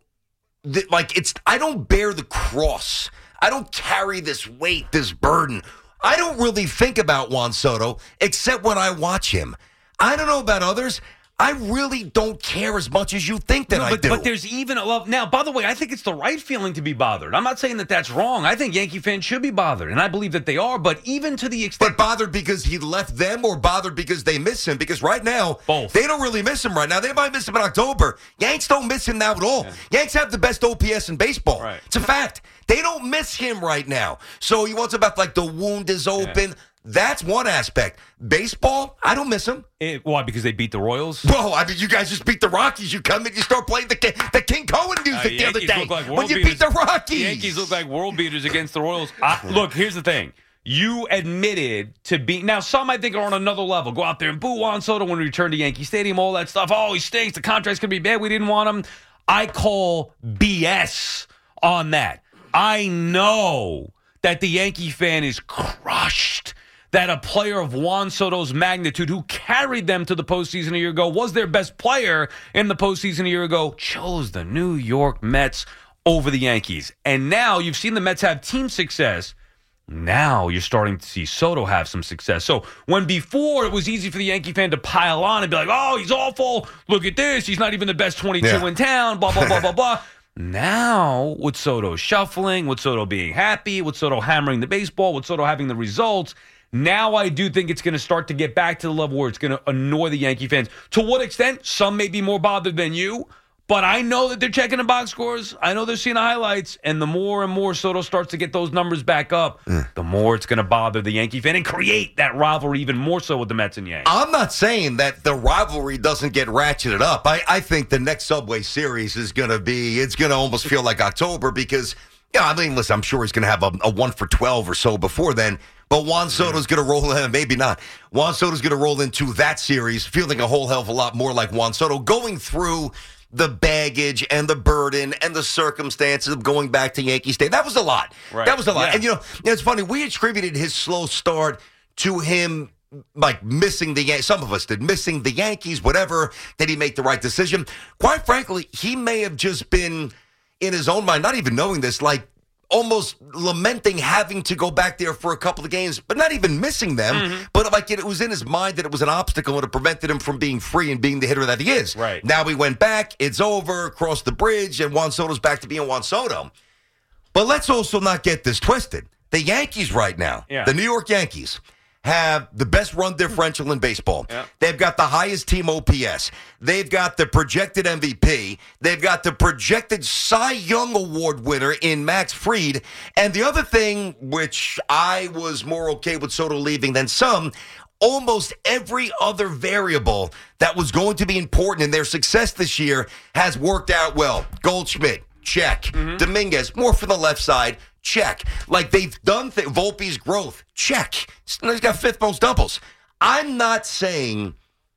I don't bear the cross. I don't carry this weight, this burden. I don't really think about Juan Soto except when I watch him. I don't know about others. I really don't care as much as you think that I do. But there's even a love. Now, by the way, I think it's the right feeling to be bothered. I'm not saying that that's wrong. I think Yankee fans should be bothered, and I believe that they are, but even to the extent... But bothered because he left them or bothered because they miss him? Because right now, both. They don't really miss him right now. They might miss him in October. Yanks don't miss him now at all. Yeah. Yanks have the best OPS in baseball. Right. It's a fact. They don't miss him right now. So he wants about the wound is open. Yeah. That's one aspect. Baseball, I don't miss him. Why? Because they beat the Royals? Well, I mean, you guys just beat the Rockies. You come in, you start playing the King Cohen music the other day when you beat the Rockies. The Yankees look like world beaters against the Royals. Look, here's the thing. You admitted to be... Now, some I think are on another level. Go out there and boo Juan Soto when we return to Yankee Stadium, all that stuff. Oh, he stinks. The contract's going to be bad. We didn't want him. I call BS on that. I know that the Yankee fan is crushed that a player of Juan Soto's magnitude, who carried them to the postseason a year ago, was their best player in the postseason a year ago, chose the New York Mets over the Yankees. And now you've seen the Mets have team success. Now you're starting to see Soto have some success. So when before it was easy for the Yankee fan to pile on and be like, oh, he's awful. Look at this. He's not even the best 22 in town, blah, blah, blah, blah, blah. Now, with Soto shuffling, with Soto being happy, with Soto hammering the baseball, with Soto having the results, now I do think it's going to start to get back to the level where it's going to annoy the Yankee fans. To what extent? Some may be more bothered than you, but I know that they're checking the box scores. I know they're seeing the highlights, and the more and more Soto starts to get those numbers back up, the more it's going to bother the Yankee fan and create that rivalry even more so with the Mets and Yankees. I'm not saying that the rivalry doesn't get ratcheted up. I think the next Subway Series is going to be, it's going to almost feel like October because, listen, I'm sure he's going to have a 1 for 12 or so before then. But Juan Soto's going to roll in, maybe not. Juan Soto's going to roll into that series feeling a whole hell of a lot more like Juan Soto, going through the baggage and the burden and the circumstances of going back to Yankee Stadium. That was a lot. Right. That was a lot. Yeah. And, it's funny. We attributed his slow start to him, missing the Yankees. Some of us did, missing the Yankees, whatever. Did he make the right decision? Quite frankly, he may have just been, in his own mind, not even knowing this, almost lamenting having to go back there for a couple of games, but not even missing them. But it was in his mind that it was an obstacle and it prevented him from being free and being the hitter that he is. Right. Now he went back, it's over, crossed the bridge, and Juan Soto's back to being Juan Soto. But let's also not get this twisted. The Yankees right now, the New York Yankees, have the best run differential in baseball. Yep. They've got the highest team OPS. They've got the projected MVP. They've got the projected Cy Young Award winner in Max Fried. And the other thing, which I was more okay with Soto leaving than some, almost every other variable that was going to be important in their success this year has worked out well. Goldschmidt, check. Dominguez, more for the left side, check. They've done Volpe's growth, check. He's got fifth most doubles. I'm not saying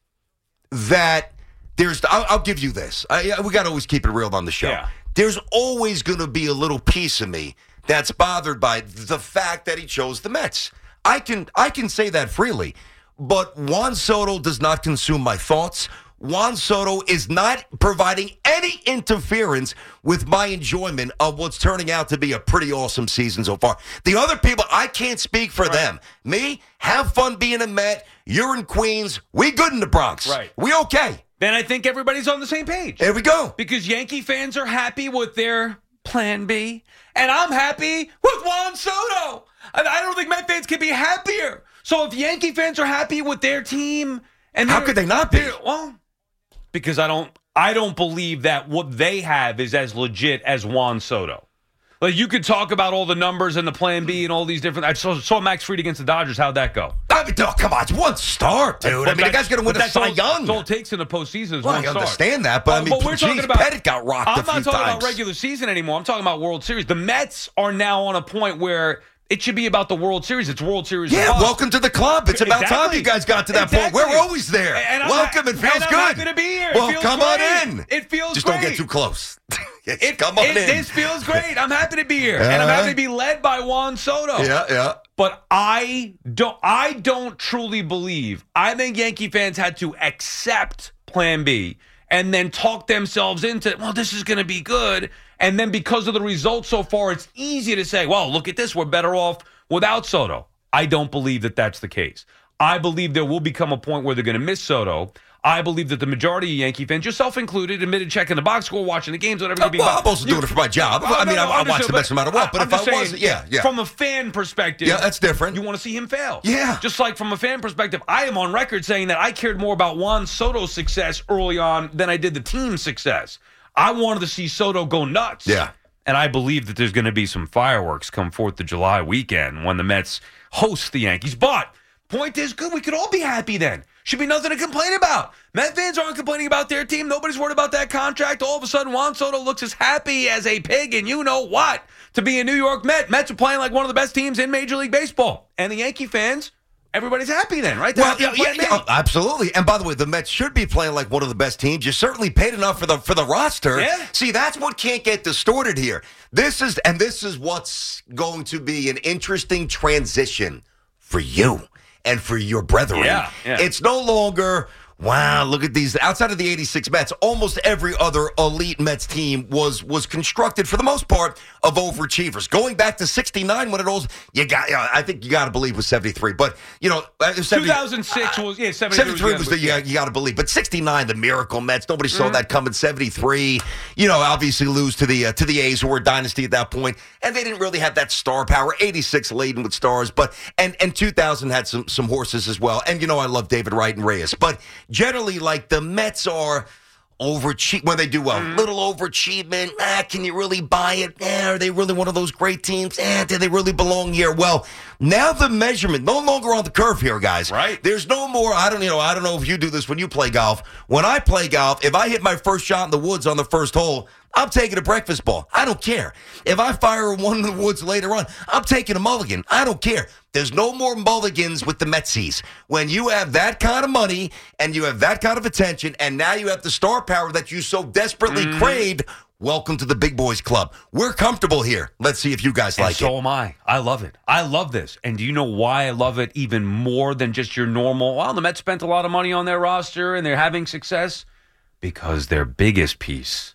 that I'll give you this. We got to always keep it real on the show. Yeah. There's always going to be a little piece of me that's bothered by the fact that he chose the Mets. I can say that freely, but Juan Soto does not consume my thoughts. Juan Soto is not providing any interference with my enjoyment of what's turning out to be a pretty awesome season so far. The other people, I can't speak for them. Me, have fun being a Met. You're in Queens. We good in the Bronx. Right. We okay. Then I think everybody's on the same page. There we go. Because Yankee fans are happy with their plan B, and I'm happy with Juan Soto. I don't think Met fans can be happier. So if Yankee fans are happy with their team, and how could they not be? Well, because I don't believe that what they have is as legit as Juan Soto. Like, you could talk about all the numbers and the plan B and all these different. I saw Max Fried against the Dodgers. How'd that go? I mean, oh, come on, it's one start, dude. I mean, the guy's going to win a Cy Young. That's all it takes in the postseason is one I start. understand that, but I mean, we're talking about Pettit got rocked a few times. I'm not talking about regular season anymore. I'm talking about World Series. The Mets are now on a point where it should be about the World Series. It's World Series. Yeah, welcome to the club. It's about time you guys got to that point. We're always there. Welcome. It feels good. I'm happy to be here. Well, come on in. It feels Just great. don't get too close. Come on in. This feels great. I'm happy to be here. And I'm happy to be led by Juan Soto. Yeah. But I don't truly believe. I think Yankee fans had to accept Plan B and then talk themselves into, well, this is going to be good. And then because of the results so far, it's easy to say, well, look at this. We're better off without Soto. I don't believe that that's the case. I believe there will become a point where they're going to miss Soto. I believe that the majority of Yankee fans, yourself included, admitted checking the box score, watching the games, whatever. I'm also doing it for my job. I watch the Mets no matter what. But if I wasn't, yeah. From a fan perspective, that's different. You want to see him fail. Yeah. Just like from a fan perspective, I am on record saying that I cared more about Juan Soto's success early on than I did the team's success. I wanted to see Soto go nuts. Yeah. And I believe that there's going to be some fireworks come 4th of July weekend when the Mets host the Yankees. But point is, good. We could all be happy then. Should be nothing to complain about. Met fans aren't complaining about their team. Nobody's worried about that contract. All of a sudden, Juan Soto looks as happy as a pig, and you know what? To be a New York Met. Mets are playing like one of the best teams in Major League Baseball. And the Yankee fans, everybody's happy then, right? Well, absolutely. And by the way, the Mets should be playing like one of the best teams. You certainly paid enough for the roster. Yeah. See, that's what can't get distorted here. This is what's going to be an interesting transition for you and for your brethren. Yeah. It's no longer, wow, look at these. Outside of the 86 Mets, almost every other elite Mets team was constructed, for the most part, of overachievers. Going back to 69 when it all, I think you got to believe was 73. But, 2006 was, 73 was you got to believe. But 69, the miracle Mets, nobody saw that coming. 73, obviously lose to the A's, who were a dynasty at that point, and they didn't really have that star power. 86 laden with stars, but and 2000 had some horses as well. And I love David Wright and Reyes, but generally, like, the Mets are overachievement when they do well. Little overachievement. Can you really buy it? Are they really one of those great teams? Do they really belong here? Well, now the measurement, no longer on the curve here, guys. Right. There's no more, I don't know if you do this when you play golf. When I play golf, if I hit my first shot in the woods on the first hole, I'm taking a breakfast ball. I don't care. If I fire one in the woods later on, I'm taking a mulligan. I don't care. There's no more mulligans with the Metsies. When you have that kind of money and you have that kind of attention, and now you have the star power that you so desperately craved, welcome to the big boys club. We're comfortable here. Let's see if you guys like it. So am I. I love it. I love this. And do you know why I love it even more than just your normal, well, the Mets spent a lot of money on their roster and they're having success? Because their biggest piece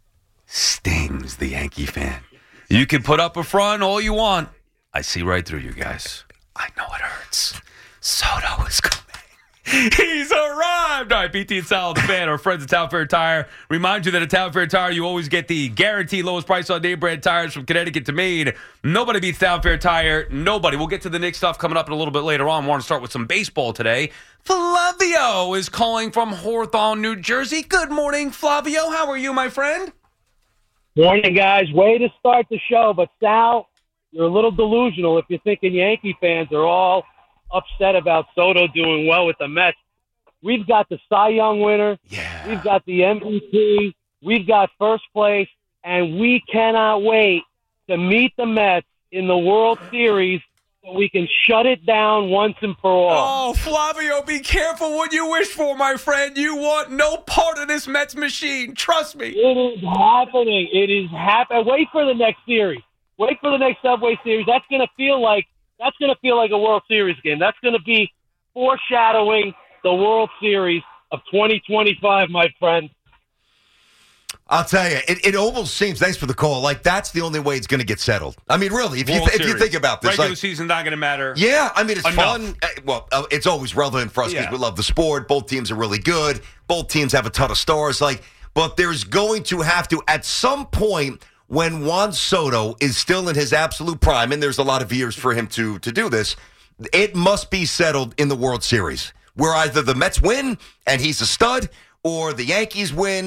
stings the Yankee fan. You can put up a front all you want. I see right through you guys. I know it hurts. Soto is coming. He's arrived. All right, BT and Sal, the fan, our friends at Town Fair Tire. Remind you that at Town Fair Tire, you always get the guaranteed lowest price on name brand tires from Connecticut to Maine. Nobody beats Town Fair Tire. Nobody. We'll get to the Knicks stuff coming up in a little bit later on. We want to start with some baseball today. Flavio is calling from Hawthorne, New Jersey. Good morning, Flavio. How are you, my friend? Morning, guys. Way to start the show, but Sal, you're a little delusional if you're thinking Yankee fans are all upset about Soto doing well with the Mets. We've got the Cy Young winner. Yeah. We've got the MVP. We've got first place, and we cannot wait to meet the Mets in the World Series so we can shut it down once and for all. Oh, Flavio, be careful what you wish for, my friend. You want no part of this Mets machine. Trust me. It is happening. It is happening. Wait for the next series. Wait for the next Subway Series. That's going to feel like a World Series game. That's going to be foreshadowing the World Series of 2025, my friend. I'll tell you, it almost seems, thanks for the call, like that's the only way it's going to get settled. I mean, really, if you think about this. Regular season's not going to matter. Yeah, I mean, it's enough. fun. Well, it's always relevant for us because we love the sport. Both teams are really good. Both teams have a ton of stars. But there's going to have to, at some point, when Juan Soto is still in his absolute prime, and there's a lot of years for him to do this, it must be settled in the World Series, where either the Mets win and he's a stud, or the Yankees win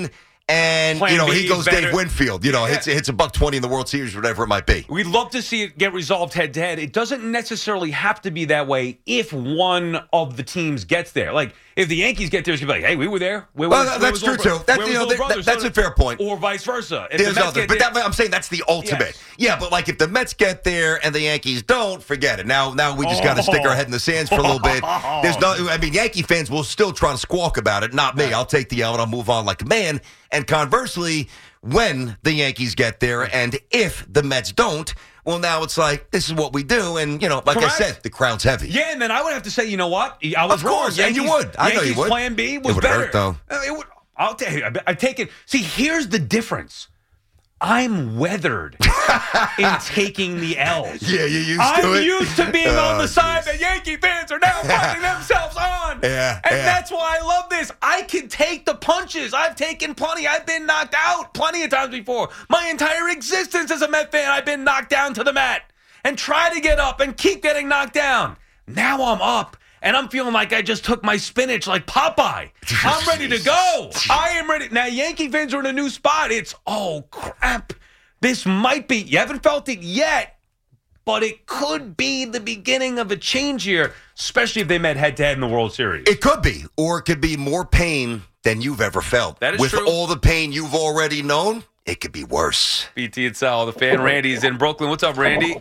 And, Plan B he goes is better. Dave Winfield, hits a $120 in the World Series, whatever it might be. We'd love to see it get resolved head-to-head. It doesn't necessarily have to be that way if one of the teams gets there. Like, if the Yankees get there, it's going to be like, hey, we were there. That's true, too. That's a fair point. Or vice versa. If There's the Mets others, get but there, I'm saying that's the ultimate. Yes. Yeah, but like if the Mets get there and the Yankees don't, forget it. Now we just got to stick our head in the sands for a little bit. Yankee fans will still try to squawk about it. Not me. I'll take the L and I'll move on like a man. And conversely, when the Yankees get there and if the Mets don't, well, now it's like, this is what we do. And, like I said, the crown's heavy. Yeah, and then I would have to say, you know what? I was Of course, wrong. and you would. I know you would. Plan B was it would better. hurt, though. It would. I'll tell you. I've taken. See, here's the difference. I'm weathered in taking the L's. Yeah, you're used to it. I'm used to being on the side that Yankee fans are now fighting themselves on. Yeah, and that's why I love this. I can take the punches. I've taken plenty. I've been knocked out plenty of times before. My entire existence as a Met fan, I've been knocked down to the mat and try to get up and keep getting knocked down. Now I'm up. And I'm feeling like I just took my spinach like Popeye. I'm ready to go. I am ready. Now, Yankee fans are in a new spot. It's, oh, crap. This might be, you haven't felt it yet, but it could be the beginning of a change here, especially if they met head-to-head in the World Series. It could be, or it could be more pain than you've ever felt. That is With true. all the pain you've already known, it could be worse. BT and Sal, the fan. Randy's in Brooklyn. What's up, Randy?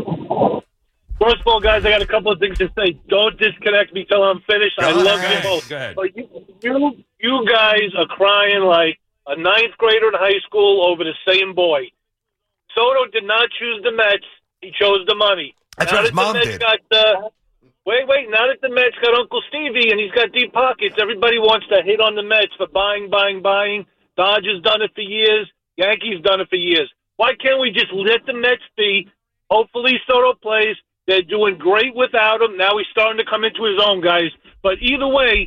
First of all, guys, I got a couple of things to say. Don't disconnect me till I'm finished. I love you both. Go ahead. But you guys are crying like a ninth grader in high school over the same boy. Soto did not choose the Mets. He chose the money. That's now what his that mom the Mets did. Got, wait. Now that the Mets got Uncle Stevie and he's got deep pockets, everybody wants to hit on the Mets for buying. Dodgers done it for years. Yankees done it for years. Why can't we just let the Mets be? Hopefully Soto plays. They're doing great without him. Now he's starting to come into his own, guys. But either way,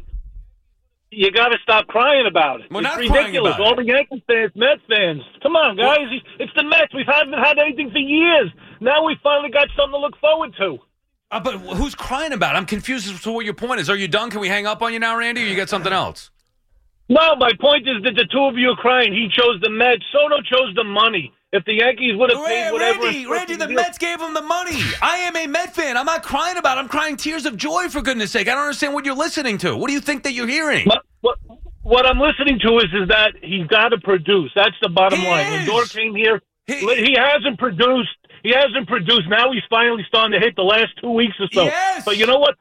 you got to stop crying about it. We're It's not ridiculous. crying about All the Yankee fans, Mets fans. Come on, guys. It's the Mets. We haven't had anything for years. Now we finally got something to look forward to. But who's crying about it? I'm confused as to what your point is. Are you done? Can we hang up on you now, Randy, or you got something else? No, my point is that the two of you are crying. He chose the Mets. Soto chose the money. If the Yankees would have paid whatever... Randy, the Mets gave him the money. I am a Met fan. I'm not crying about it. I'm crying tears of joy, for goodness sake. I don't understand what you're listening to. What do you think that you're hearing? What I'm listening to is that he's got to produce. That's the bottom line. When Dora came here, he hasn't produced. He hasn't produced. Now he's finally starting to hit the last 2 weeks or so. Yes. But you know what?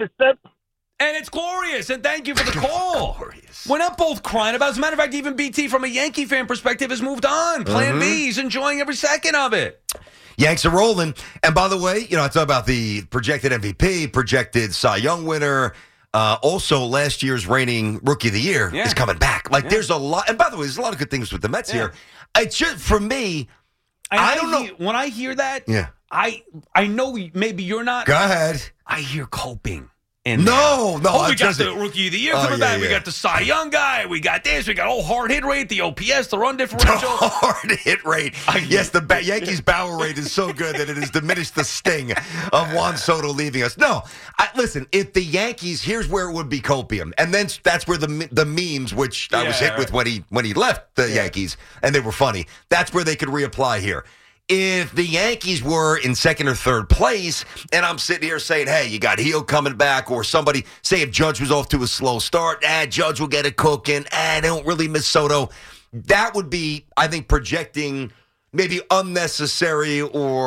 And it's glorious, and thank you for the call. We're not both crying about it. As a matter of fact, even BT, from a Yankee fan perspective, has moved on. Plan B, he's enjoying every second of it. Yanks are rolling. And by the way, I talk about the projected MVP, projected Cy Young winner. Also, last year's reigning Rookie of the Year is coming back. There's a lot. And by the way, there's a lot of good things with the Mets here. It's just, for me, I don't know. When I hear that, I know maybe you're not. Go ahead. I hear coping. No. We got the Rookie of the Year coming back. We got the Cy Young guy. We got this. We got hard hit rate, the OPS, the run differential. The hard hit rate. Yes, the Yankees' barrel rate is so good that it has diminished the sting of Juan Soto leaving us. No, listen, if the Yankees, here's where it would be copium. And then that's where the memes, which I was hit with when he left the Yankees, and they were funny, that's where they could reapply here. If the Yankees were in second or third place, and I'm sitting here saying, hey, you got Heel coming back, or somebody, say if Judge was off to a slow start, Judge will get it cooking, they don't really miss Soto. That would be, I think, projecting maybe unnecessary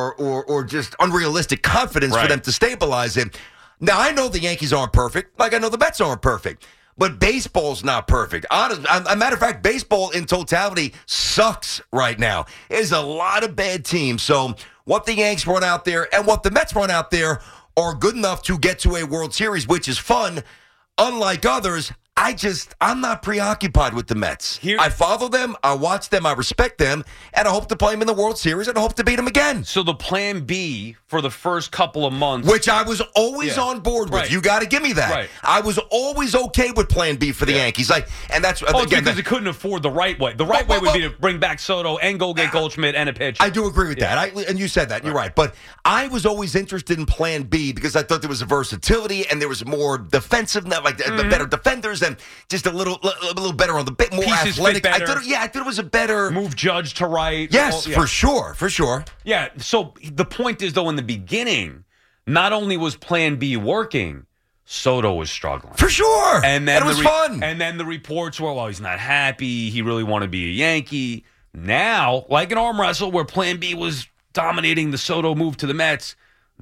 or just unrealistic confidence for them to stabilize it. Now, I know the Yankees aren't perfect, like I know the Mets aren't perfect. But baseball's not perfect. As a matter of fact, baseball in totality sucks right now. There's a lot of bad teams. So what the Yanks run out there and what the Mets run out there are good enough to get to a World Series, which is fun. Unlike others, I'm not preoccupied with the Mets. I follow them, I watch them, I respect them, and I hope to play them in the World Series, and I hope to beat them again. So the plan B for the first couple of months, which I was always on board with. You got to give me that. Right. I was always okay with plan B for the Yankees. And that's again, because they couldn't afford the right way. The right way would be to bring back Soto and go get Goldschmidt and a pitcher. I do agree with that. And you said that. You're right. But I was always interested in plan B because I thought there was a versatility and there was more defensive, like better defenders. them just a little better on the bit, more Pieces athletic. fit better. I thought it was a better move Judge to right. Yes, for sure. Yeah. So the point is, though, in the beginning, not only was Plan B working, Soto was struggling. For sure. And then it was fun. And then the reports were, well, he's not happy. He really wanted to be a Yankee. Now, like an arm wrestle where Plan B was dominating the Soto move to the Mets,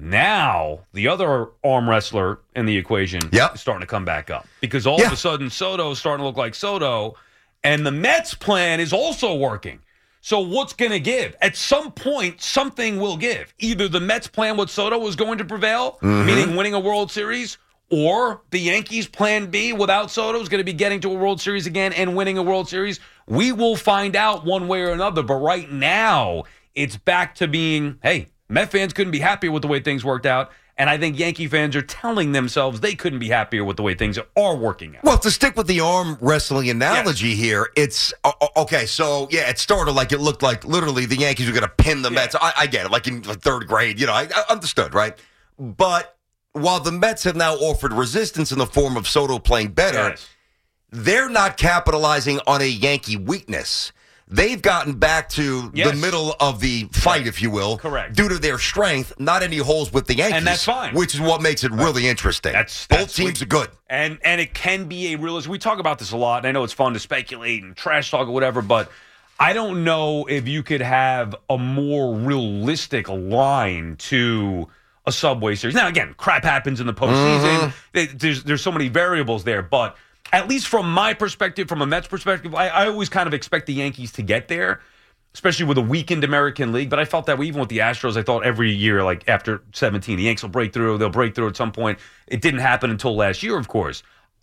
now the other arm wrestler in the equation is starting to come back up. Because all of a sudden, Soto's starting to look like Soto, and the Mets plan is also working. So what's going to give? At some point, something will give. Either the Mets plan with Soto was going to prevail, meaning winning a World Series, or the Yankees' plan B without Soto is going to be getting to a World Series again and winning a World Series. We will find out one way or another. But right now, it's back to being, hey, Met fans couldn't be happier with the way things worked out. And I think Yankee fans are telling themselves they couldn't be happier with the way things are working out. Well, to stick with the arm wrestling analogy here, it's okay. So, it started like it looked like literally the Yankees were going to pin the Mets. I get it, like in third grade. I understood, right? But while the Mets have now offered resistance in the form of Soto playing better, they're not capitalizing on a Yankee weakness. They've gotten back to the middle of the fight, if you will, due to their strength, not any holes with the Yankees. And that's fine. Which is what makes it really interesting. Both teams are good. And it can be a realistic. We talk about this a lot, and I know it's fun to speculate and trash talk or whatever, but I don't know if you could have a more realistic line to a Subway Series. Now, again, crap happens in the postseason. There's so many variables there, but at least from my perspective, from a Mets perspective, I always kind of expect the Yankees to get there, especially with a weakened American League. But I felt that even with the Astros, I thought every year, like after 17, the Yanks will break through. They'll break through at some point. It didn't happen until last year, of course.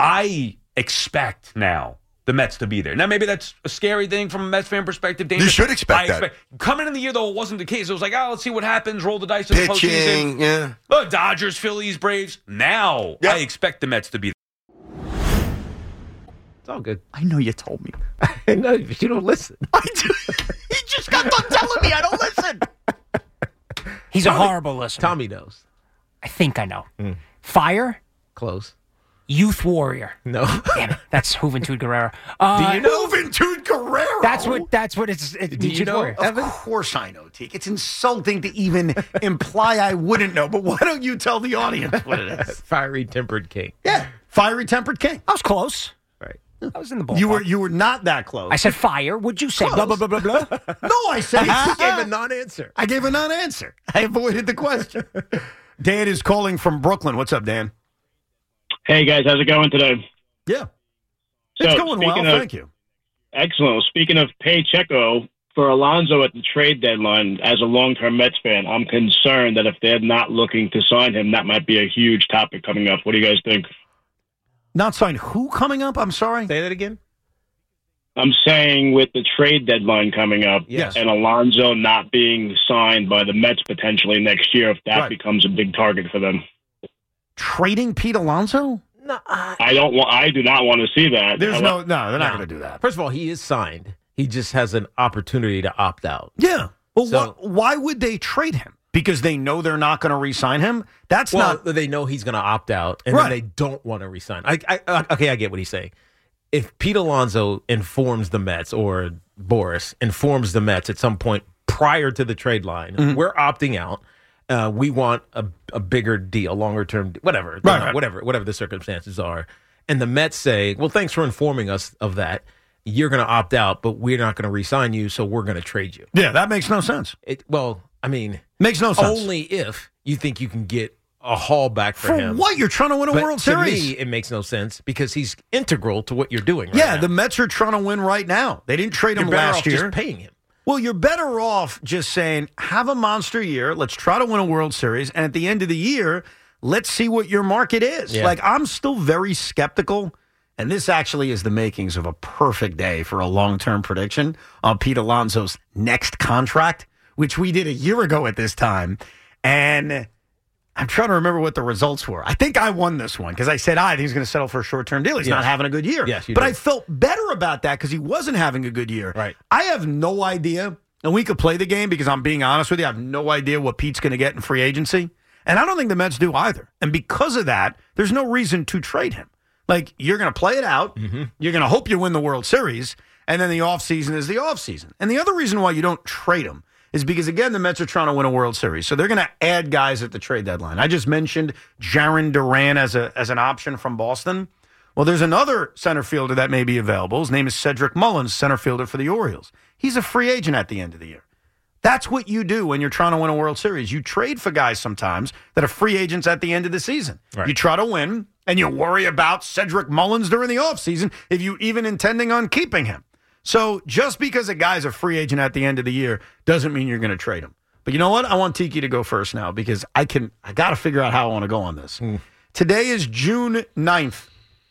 I expect now the Mets to be there. Now, maybe that's a scary thing from a Mets fan perspective. You should expect that. Coming in the year, though, it wasn't the case. It was like, let's see what happens. Roll the dice in the postseason. Yeah. Dodgers, Phillies, Braves. Now, I expect the Mets to be there. It's all good. I know you told me. I know, but you don't listen. I do. He just got done telling me I don't listen. He's a horrible listener. Tommy knows. I think I know. Fire? Close. Youth Warrior. No. Damn it. That's Juventud Guerrero. Do you know Juventud Guerrero? That's what it's Do you know? Warrior. Of course I know, Teak. It's insulting to even imply I wouldn't know, but why don't you tell the audience what it is? Fiery Tempered King. Yeah. Fiery Tempered King. I was close. Right. I was in the ballpark. You were not that close. I said fire. Would you say blah, blah, blah, blah, blah? No, I said he gave a non-answer. I gave a non-answer. I avoided the question. Dan is calling from Brooklyn. What's up, Dan? Hey, guys. How's it going today? Yeah. It's going well. Thank you. Excellent. Speaking of Pacheco, for Alonso at the trade deadline, as a long-term Mets fan, I'm concerned that if they're not looking to sign him, that might be a huge topic coming up. What do you guys think? Not signed who coming up? I'm sorry. Say that again. I'm saying with the trade deadline coming up and Alonso not being signed by the Mets potentially next year, if that becomes a big target for them. Trading Pete Alonso? No, I do not want to see that. They're not going to do that. First of all, he is signed. He just has an opportunity to opt out. Yeah. Well, why would they trade him? Because they know they're not going to re-sign him? They know he's going to opt out, and then they don't want to re-sign. Okay, I get what he's saying. If Pete Alonso informs the Mets, or Boris informs the Mets at some point prior to the trade line, we're opting out. We want a bigger deal, longer term, whatever, whatever the circumstances are. And the Mets say, well, thanks for informing us of that. You're going to opt out, but we're not going to re-sign you, so we're going to trade you. Yeah, that makes no sense. Makes no sense. Only if you think you can get a haul back for him. For what? You're trying to win a World Series. To me, it makes no sense because he's integral to what you're doing right now. The Mets are trying to win right now. They didn't trade him last year. Just paying him. Well, you're better off just saying, have a monster year. Let's try to win a World Series. And at the end of the year, let's see what your market is. Yeah. I'm still very skeptical. And this actually is the makings of a perfect day for a long-term prediction on Pete Alonso's next contract, which we did a year ago at this time. And I'm trying to remember what the results were. I think I won this one because I said, I think he's going to settle for a short-term deal. He's not having a good year. Yes, but I felt better about that because he wasn't having a good year. Right. I have no idea, and we could play the game because I'm being honest with you, I have no idea what Pete's going to get in free agency. And I don't think the Mets do either. And because of that, there's no reason to trade him. Like, you're going to play it out. You're going to hope you win the World Series, and then the offseason is the offseason. And the other reason why you don't trade him is because, again, the Mets are trying to win a World Series. So they're going to add guys at the trade deadline. I just mentioned Jarren Duran as an option from Boston. Well, there's another center fielder that may be available. His name is Cedric Mullins, center fielder for the Orioles. He's a free agent at the end of the year. That's what you do when you're trying to win a World Series. You trade for guys sometimes that are free agents at the end of the season. Right. You try to win, and you worry about Cedric Mullins during the offseason if you even intending on keeping him. So just because a guy's a free agent at the end of the year doesn't mean you're going to trade him. But you know what? I want Tiki to go first now because I got to figure out how I want to go on this. Today is June 9th.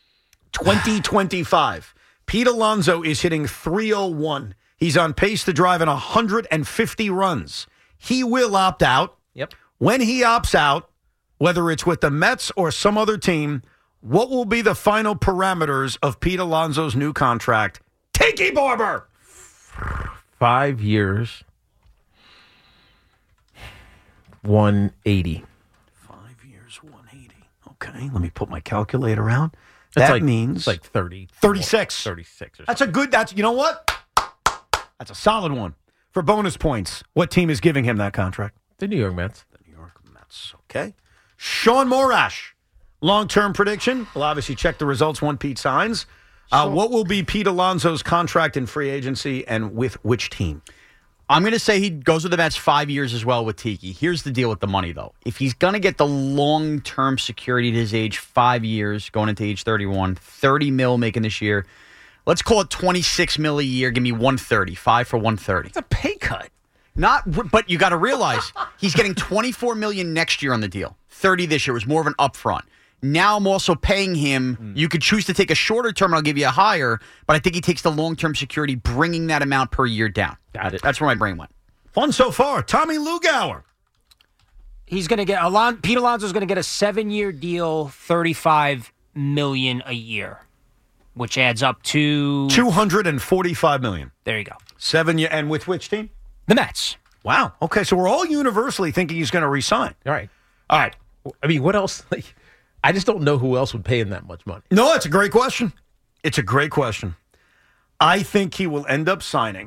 2025. Pete Alonso is hitting .301. He's on pace to drive in 150 runs. He will opt out. Yep. When he opts out, whether it's with the Mets or some other team, what will be the final parameters of Pete Alonso's new contract? Tiki Barber! 5 years, 180. 5 years, 180. Okay, let me put my calculator out. That's That means it's like 30. 36. 36 or That's a good, you know what? That's a solid one. For bonus points, what team is giving him that contract? The New York Mets. The New York Mets, okay. Sean Morash, long-term prediction. We'll obviously check the results when Pete signs. What will be Pete Alonso's contract in free agency and with which team? I'm going to say he goes with the Mets 5 years as well with Tiki. Here's the deal with the money, though. If he's going to get the long-term security at his age, 5 years, going into age 31, $30 million making this year, let's call it $26 million a year. Give me $130, 5 for $130. It's a pay cut. But you got to realize he's getting $24 million next year on the deal. 30 this year was more of an upfront. Now I'm also paying him. You could choose to take a shorter term and I'll give you a higher, but I think he takes the long-term security, bringing that amount per year down. Got it. That's where my brain went. Fun so far. Tommy Lugauer. He's going to get Pete Alonso's going to get a 7-year deal, $35 million a year, which adds up to $245 million. There you go. 7 year, and with which team? The Mets. Wow. Okay, so we're all universally thinking he's going to re-sign. All right. All right. I mean, what else? I just don't know who else would pay him that much money. No, it's a great question. It's a great question. I think he will end up signing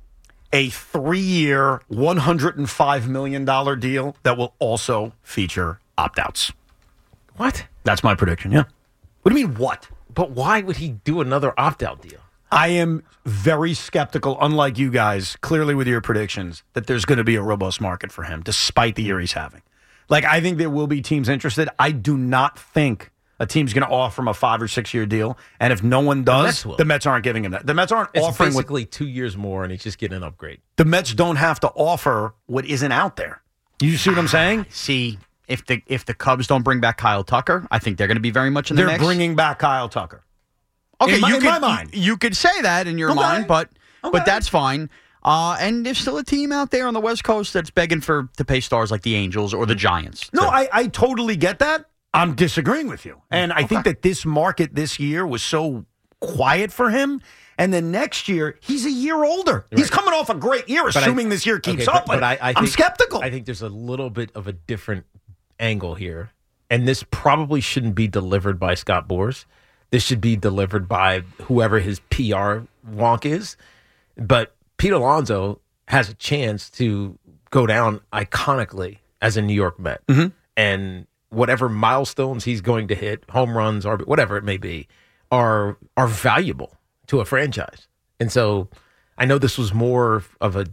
a 3-year, $105 million deal that will also feature opt-outs. What? That's my prediction, yeah. What do you mean, what? But why would he do another opt-out deal? I am very skeptical, unlike you guys, clearly with your predictions, that there's going to be a robust market for him, despite the year he's having. Like, I think there will be teams interested. I do not think a team's going to offer him a 5 or 6 year deal. And if no one does, the Mets aren't giving him that. The Mets aren't offering. It's basically 2 years more, and he's just getting an upgrade. The Mets don't have to offer what isn't out there. You see what I'm saying? See, if the Cubs don't bring back Kyle Tucker, I think they're going to be very much in the mix. They're bringing back Kyle Tucker. Okay, in my mind. You could say that in your mind, but that's fine. And there's still a team out there on the West Coast that's begging to pay stars like the Angels or the Giants. No, I totally get that. I'm disagreeing with you. And I think that this market this year was so quiet for him. And then next year, he's a year older. Right. He's coming off a great year, assuming this year keeps up. But I'm skeptical. I think there's a little bit of a different angle here. And this probably shouldn't be delivered by Scott Boras. This should be delivered by whoever his PR wonk is. But Pete Alonso has a chance to go down iconically as a New York Met. Mm-hmm. And whatever milestones he's going to hit, home runs, or whatever it may be, are valuable to a franchise. And so I know this was more of a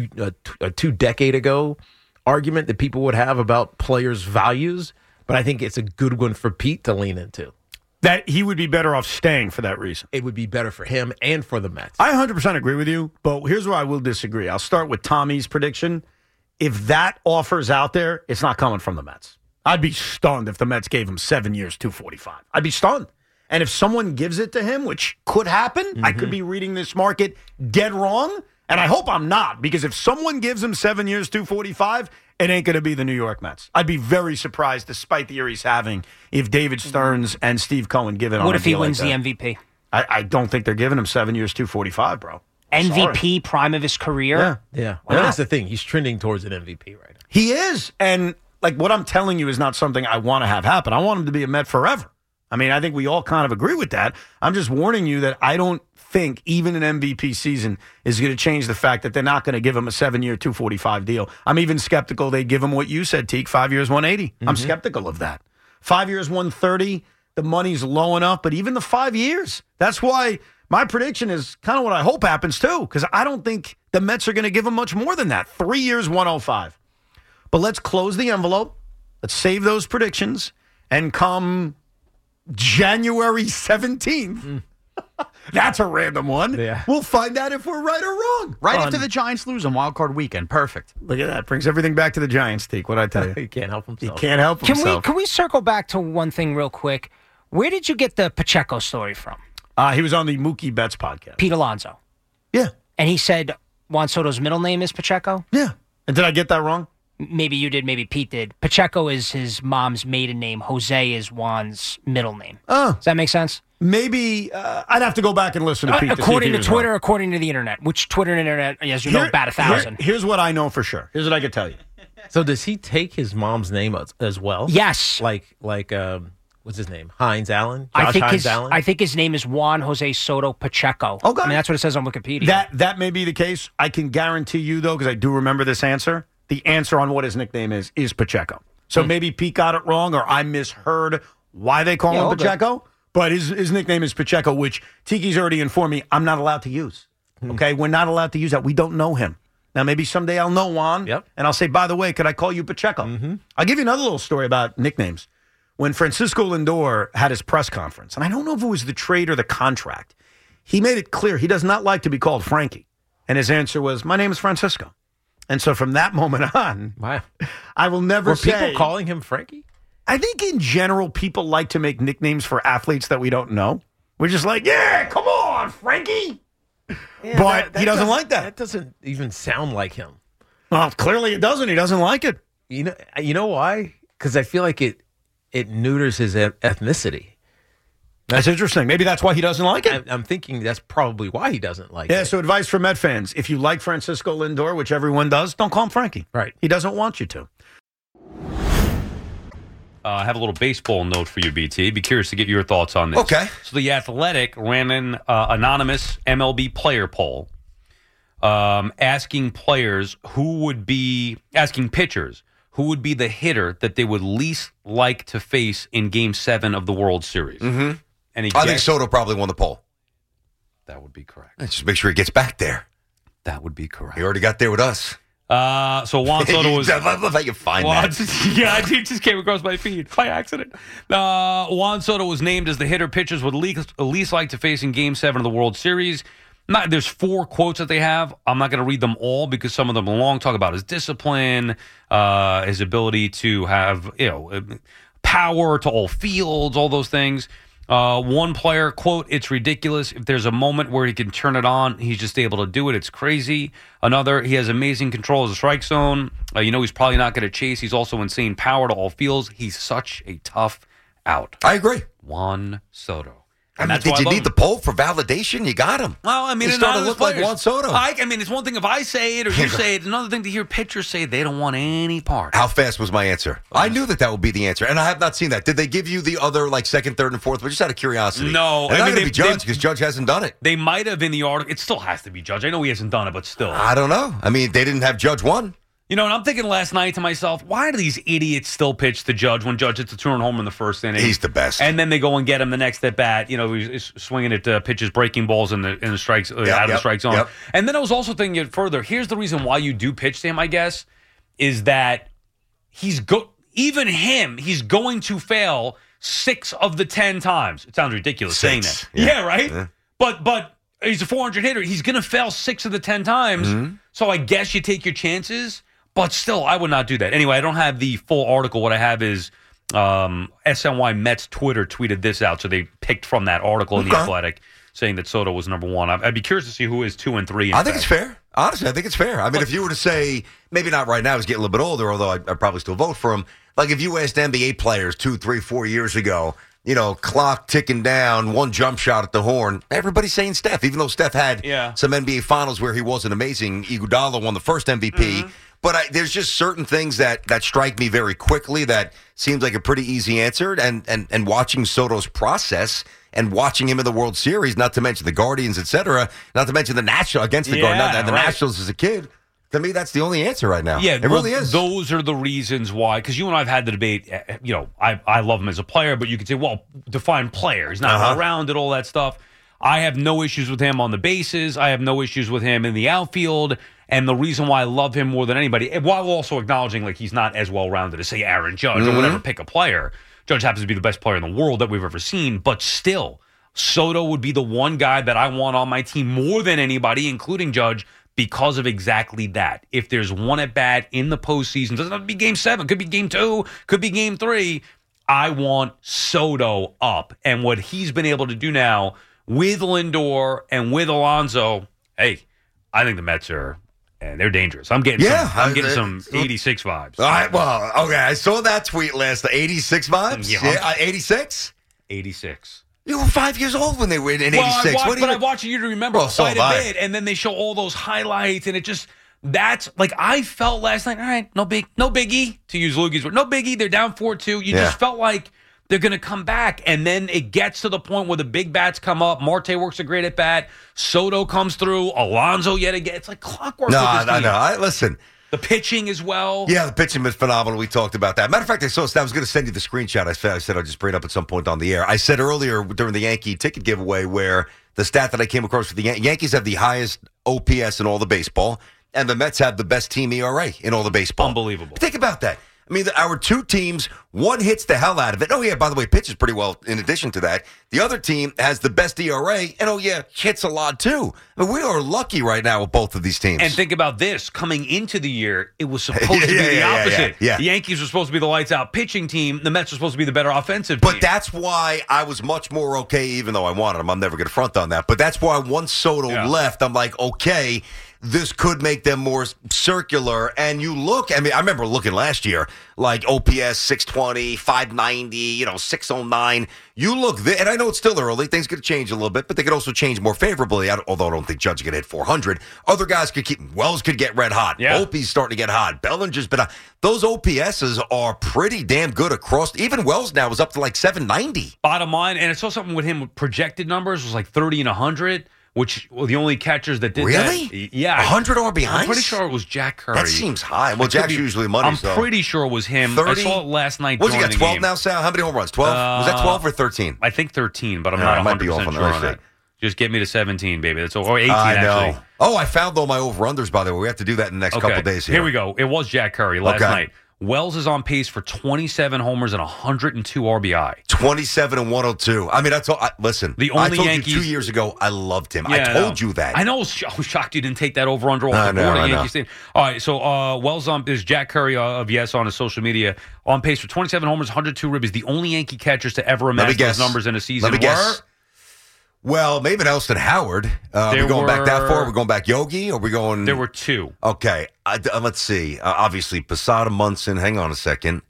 two decade ago argument that people would have about players' values, but I think it's a good one for Pete to lean into. That he would be better off staying for that reason. It would be better for him and for the Mets. I 100% agree with you, but here's where I will disagree. I'll start with Tommy's prediction. If that offer's out there, it's not coming from the Mets. I'd be stunned if the Mets gave him 7 years, $245. I'd be stunned. And if someone gives it to him, which could happen, I could be reading this market dead wrong, and I hope I'm not, because if someone gives him 7 years, $245, it ain't going to be the New York Mets. I'd be very surprised, despite the year he's having, if David Stearns and Steve Cohen give it on What a if he deal wins like the that. MVP? I don't think they're giving him 7 years, $245, bro. MVP prime of his career? Yeah. Wow. Well, that's the thing. He's trending towards an MVP right now. He is, and like what I'm telling you is not something I want to have happen. I want him to be a Met forever. I mean, I think we all kind of agree with that. I'm just warning you that I don't think even an MVP season is going to change the fact that they're not going to give him a 7-year, $245 deal. I'm even skeptical they give him what you said, Teak, 5 years, $180. I'm skeptical of that. 5 years, $130. The money's low enough, but even the 5 years, that's why my prediction is kind of what I hope happens too, because I don't think the Mets are going to give him much more than that. 3 years, $105. But let's close the envelope. Let's save those predictions, and come January 17th. That's a random one. Yeah. We'll find out if we're right or wrong. Right after the Giants lose on Wild Card Weekend. Perfect. Look at that. Brings everything back to the Giants, Teak. What'd I tell you? He can't help himself. He can't help himself. Can we circle back to one thing real quick? Where did you get the Pacheco story from? He was on the Mookie Betts podcast. Pete Alonso. Yeah. And he said Juan Soto's middle name is Pacheco? Yeah. And did I get that wrong? Maybe you did, maybe Pete did. Pacheco is his mom's maiden name. Jose is Juan's middle name. Oh. Does that make sense? Maybe I'd have to go back and listen to Pete. According to Twitter, according to the internet, which Twitter and internet, as you know, bat 1,000. Here's what I know for sure. Here's what I could tell you. So does he take his mom's name as well? Yes. Like what's his name? Hines Allen? Allen? I think his name is Juan Jose Soto Pacheco. Okay. I mean, that's what it says on Wikipedia. That may be the case. I can guarantee you, though, because I do remember this answer, the answer on what his nickname is Pacheco. So maybe Pete got it wrong, or I misheard why they call him Pacheco. But his nickname is Pacheco, which Tiki's already informed me I'm not allowed to use. Okay? We're not allowed to use that. We don't know him. Now, maybe someday I'll know Juan, and I'll say, by the way, could I call you Pacheco? I'll give you another little story about nicknames. When Francisco Lindor had his press conference, and I don't know if it was the trade or the contract, he made it clear he does not like to be called Frankie. And his answer was, my name is Francisco. And so from that moment on, I will never say... Were people calling him Frankie? I think in general, people like to make nicknames for athletes that we don't know. We're just like, yeah, come on, Frankie. Yeah, but he doesn't like that. That doesn't even sound like him. Well, clearly it doesn't. He doesn't like it. You know why? Because I feel like it neuters his ethnicity. That's interesting. Maybe that's why he doesn't like it. I'm thinking that's probably why he doesn't like it. Yeah, so advice for Met fans. If you like Francisco Lindor, which everyone does, don't call him Frankie. Right. He doesn't want you to. I have a little baseball note for you, BT. Be curious to get your thoughts on this. Okay. So The Athletic ran an anonymous MLB player poll asking pitchers who would be the hitter that they would least like to face in Game 7 of the World Series. Mm-hmm. And I think Soto probably won the poll. That would be correct. Just make sure he gets back there. That would be correct. He already got there with us. So Juan Soto was... I love how you find that. It just came across my feed by accident. Juan Soto was named as the hitter pitchers would least like to face in Game 7 of the World Series. There's 4 quotes that they have. I'm not going to read them all because some of them are long. Talk about his discipline, his ability to have power to all fields, all those things. One player, quote, it's ridiculous. If there's a moment where he can turn it on, he's just able to do it. It's crazy. Another, he has amazing control of the strike zone. He's probably not going to chase. He's also insane power to all fields. He's such a tough out. I agree. Juan Soto. Did you need the poll for validation? You got him. Well, I mean, he started to look like Juan Soto. I mean, it's one thing if I say it or you say it. It's another thing to hear pitchers say they don't want any part. How fast was my answer? I knew that would be the answer, and I have not seen that. Did they give you the other, like, second, third, and fourth? But just out of curiosity. No. It's not going to be Judge because Judge hasn't done it. They might have in the article. It still has to be Judge. I know he hasn't done it, but still. I don't know. I mean, they didn't have Judge one. And I'm thinking last night to myself, why do these idiots still pitch to Judge when Judge hits a 2-run homer in the first inning? He's the best. And then they go and get him the next at bat. He's swinging at pitches, breaking balls in the strikes out of the strike zone. Yep. And then I was also thinking it further. Here's the reason why you do pitch to him, I guess, is that he's going to fail 6 of the 10 times. It sounds ridiculous saying that. Yeah, right? Yeah. But he's a 400 hitter. He's going to fail 6 of the 10 times. Mm-hmm. So I guess you take your chances. But still, I would not do that. Anyway, I don't have the full article. What I have is SNY Mets Twitter tweeted this out. So they picked from that article in The Athletic saying that Soto was number 1. I'd be curious to see who is 2 and 3. I think it's fair. Honestly, I think it's fair. I mean, if you were to say, maybe not right now, he's getting a little bit older, although I'd probably still vote for him. Like if you asked NBA players 2, 3, 4 years ago, clock ticking down, 1 jump shot at the horn. Everybody's saying Steph, even though Steph had some NBA finals where he wasn't amazing. Iguodala won the first MVP. Mm-hmm. But there's just certain things that strike me very quickly that seems like a pretty easy answer. And watching Soto's process and watching him in the World Series, not to mention the Guardians, et cetera, not to mention the National against the Guardians, and the Nationals as a kid. To me, that's the only answer right now. Yeah, it really is. Those are the reasons why. Because you and I have had the debate. I love him as a player, but you could say, well, define player. He's not well-rounded, all that stuff. I have no issues with him on the bases. I have no issues with him in the outfield. And the reason why I love him more than anybody, while also acknowledging like he's not as well-rounded as, say, Aaron Judge or whatever, pick a player. Judge happens to be the best player in the world that we've ever seen. But still, Soto would be the one guy that I want on my team more than anybody, including Judge, because of exactly that. If there's one at bat in the postseason, doesn't have to be Game 7, could be Game 2, could be Game 3. I want Soto up. And what he's been able to do now with Lindor and with Alonso, hey, I think the Mets they're dangerous. I'm getting some 86 vibes. All right, well, okay, I saw that tweet last, the 86 vibes? Yeah, 86? 86. You were 5 years old when they were in 86. I watch you to remember quite a bit, and then they show all those highlights, and that's like I felt last night. All right, no biggie, to use Loogie's word, no biggie. They're down 4-2. You just felt like they're going to come back, and then it gets to the point where the big bats come up. Marte works a great at bat. Soto comes through. Alonso yet again. It's like clockwork. No. Listen. The pitching as well. Yeah, the pitching was phenomenal. We talked about that. Matter of fact, I was going to send you the screenshot. I said I'll just bring it up at some point on the air. I said earlier during the Yankee ticket giveaway where the stat that I came across for the Yankees have the highest OPS in all the baseball, and the Mets have the best team ERA in all the baseball. Unbelievable. Think about that. I mean, our two teams, one hits the hell out of it. Oh, yeah, by the way, pitches pretty well in addition to that. The other team has the best ERA, and hits a lot too. I mean, we are lucky right now with both of these teams. And think about this. Coming into the year, it was supposed to be the opposite. Yeah. The Yankees were supposed to be the lights-out pitching team. The Mets were supposed to be the better offensive team. But that's why I was much more okay, even though I wanted him. I'm never going to front on that. But that's why once Soto left, I'm like, okay, this could make them more circular. And you look, I mean, I remember looking last year, like OPS 620, 590, 609. You look there, and I know it's still early. Things could change a little bit, but they could also change more favorably, although I don't think Judge could hit 400. Other guys could Wells could get red hot. Yeah. Opie's starting to get hot. Bellinger's been hot. Those OPSs are pretty damn good across. Even Wells now is up to like 790. Bottom line, and I saw something with him with projected numbers was like 30 and 100. Which the only catchers that did really? That. Yeah. 100 RBIs? I'm pretty sure it was Jack Curry. That seems high. Well, Jack's usually money. I'm pretty sure it was him. 30? I saw it last night. What's he got, 12 now, Sal? How many home runs? 12? Was that 12 or 13? I think 13, but I'm not 100% sure on that. Just get me to 17, baby. That's or 18, actually. Oh, I found all my over-unders, by the way. We have to do that in the next couple of days here. Here we go. It was Jack Curry last night. Wells is on pace for 27 homers and 102 RBI. 27 and 102. I mean, that's all. Listen, the only I told Yankees, you 2 years ago I loved him. I told you that. I know. I was shocked you didn't take that over-under off the board at Yankee Stadium. All right, so Wells is Jack Curry of Yes on his social media on pace for 27 homers, 102 ribbies. The only Yankee catchers to ever amass those numbers in a season Let me guess. Well, maybe Elston Howard. Are we going back that far? Are we going back Yogi? Or are we going? There were two. Okay. Let's see. Obviously, Posada, Munson. Hang on a second.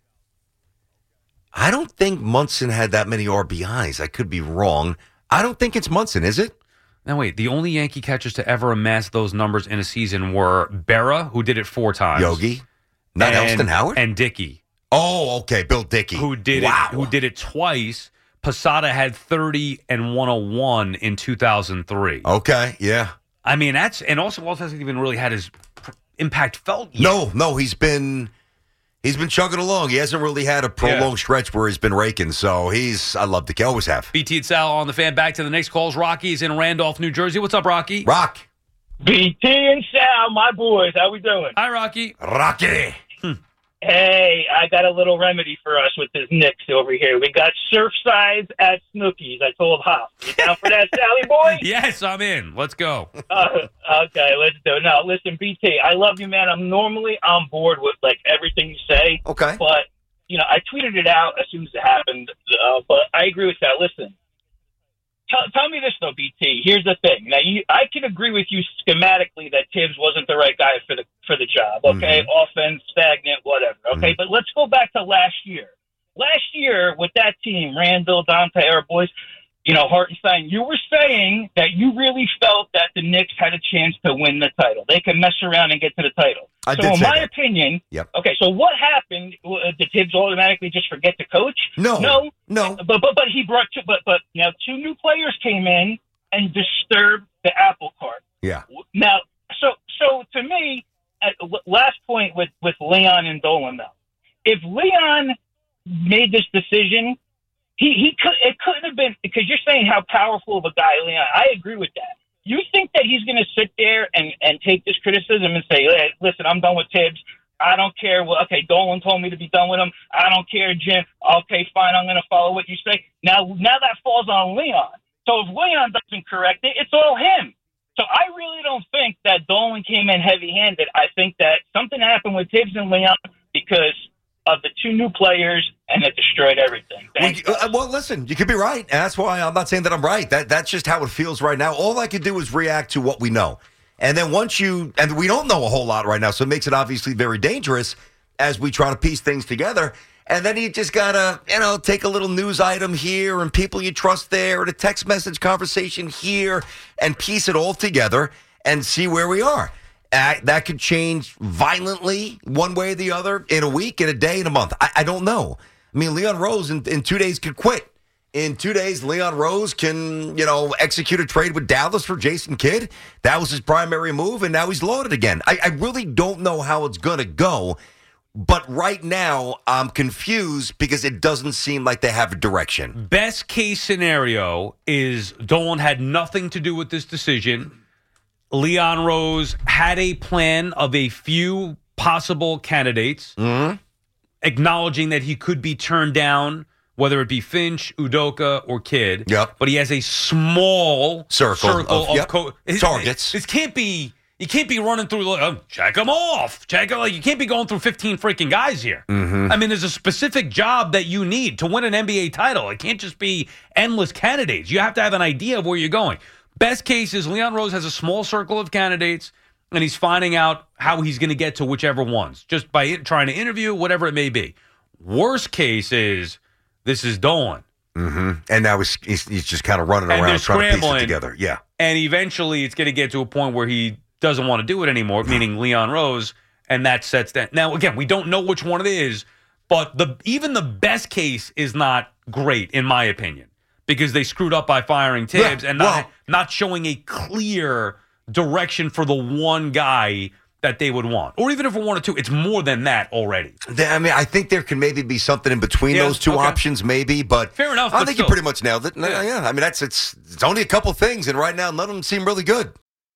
I don't think Munson had that many RBIs. I could be wrong. I don't think it's Munson, is it? Now, wait. The only Yankee catchers to ever amass those numbers in a season were Berra, who did it 4 times. Yogi? Not Elston Howard? And Dickey. Oh, okay. Bill Dickey. Who did it twice. Posada had 30 and 101 in 2003. Okay, yeah. I mean, and also Wells hasn't even really had his impact felt yet. No, he's been chugging along. He hasn't really had a prolonged stretch where he's been raking. So I love Dickey. Always have. BT and Sal on the Fan. Back to the next calls. Rocky's in Randolph, New Jersey. What's up, Rocky? Rock. BT and Sal, my boys. How we doing? Hi, Rocky. Rocky. Hey, I got a little remedy for us with this Knicks over here. We got Surfsides at Snookies. I told Hop. You down for that, Sally boy? Yes, I'm in. Let's go. Okay, let's do it. Now, listen, BT, I love you, man. I'm normally on board with, everything you say. Okay. But, I tweeted it out as soon as it happened. But I agree with that. Listen, tell me this, though, BT. Here's the thing. Now, I can agree with you schematically that Tibbs wasn't the right guy for the job, okay? Mm-hmm. Offense, stagnant, whatever, okay? Mm-hmm. But let's go back to last year. Last year, with that team, Randall, Dante, our boys, Hartenstein, you were saying that you really felt that the Knicks had a chance to win the title. They could mess around and get to the title. So in my opinion, okay, so what happened? Did Tibbs automatically just forget to coach? No. But he brought but now 2 new players came in and disturbed the apple cart. Yeah. Now, so to me, last point with Leon and Dolan, though, if Leon made this decision, it couldn't have been, because you're saying how powerful of a guy Leon. I agree with that. You think that he's going to sit there and take this criticism and say, hey, listen, I'm done with Tibbs. I don't care. Well, okay, Dolan told me to be done with him. I don't care, Jim. Okay, fine. I'm going to follow what you say. Now that falls on Leon. So if Leon doesn't correct it, it's all him. So I really don't think that Dolan came in heavy-handed. I think that something happened with Tibbs and Leon because of the 2 new players, and it destroyed everything. Well, listen, you could be right. And that's why I'm not saying that I'm right. That's just how it feels right now. All I could do is react to what we know. And then and we don't know a whole lot right now, so it makes it obviously very dangerous as we try to piece things together. And then you just got to, take a little news item here and people you trust there and a text message conversation here and piece it all together and see where we are. That could change violently one way or the other in a week, in a day, in a month. I don't know. I mean, Leon Rose in 2 days could quit. In 2 days, Leon Rose can, execute a trade with Dallas for Jason Kidd. That was his primary move, and now he's loaded again. I really don't know how it's going to go. But right now, I'm confused because it doesn't seem like they have a direction. Best case scenario is Dolan had nothing to do with this decision. Leon Rose had a plan of a few possible candidates, acknowledging that he could be turned down, whether it be Finch, Udoka, or Kidd. Yep. But he has a small circle of targets. This can't be. You can't be running through, check them off. You can't be going through 15 freaking guys here. Mm-hmm. I mean, there's a specific job that you need to win an NBA title. It can't just be endless candidates. You have to have an idea of where you're going. Best case is Leon Rose has a small circle of candidates, and he's finding out how he's going to get to whichever ones, just by trying to interview, whatever it may be. Worst case is this is Dolan. Mm-hmm. And now he's just kind of running around trying to piece it together. Yeah. And eventually it's going to get to a point where he doesn't want to do it anymore, meaning Leon Rose, and that sets that. Now, again, we don't know which one it is, but even the best case is not great, in my opinion, because they screwed up by firing Tibbs and not showing a clear direction for the one guy that they would want. Or even if it wanted to, it's more than that already. I mean, I think there can maybe be something in between those two options, maybe, but fair enough. I think you pretty much nailed it. Yeah. I mean, it's only a couple things, and right now none of them seem really good.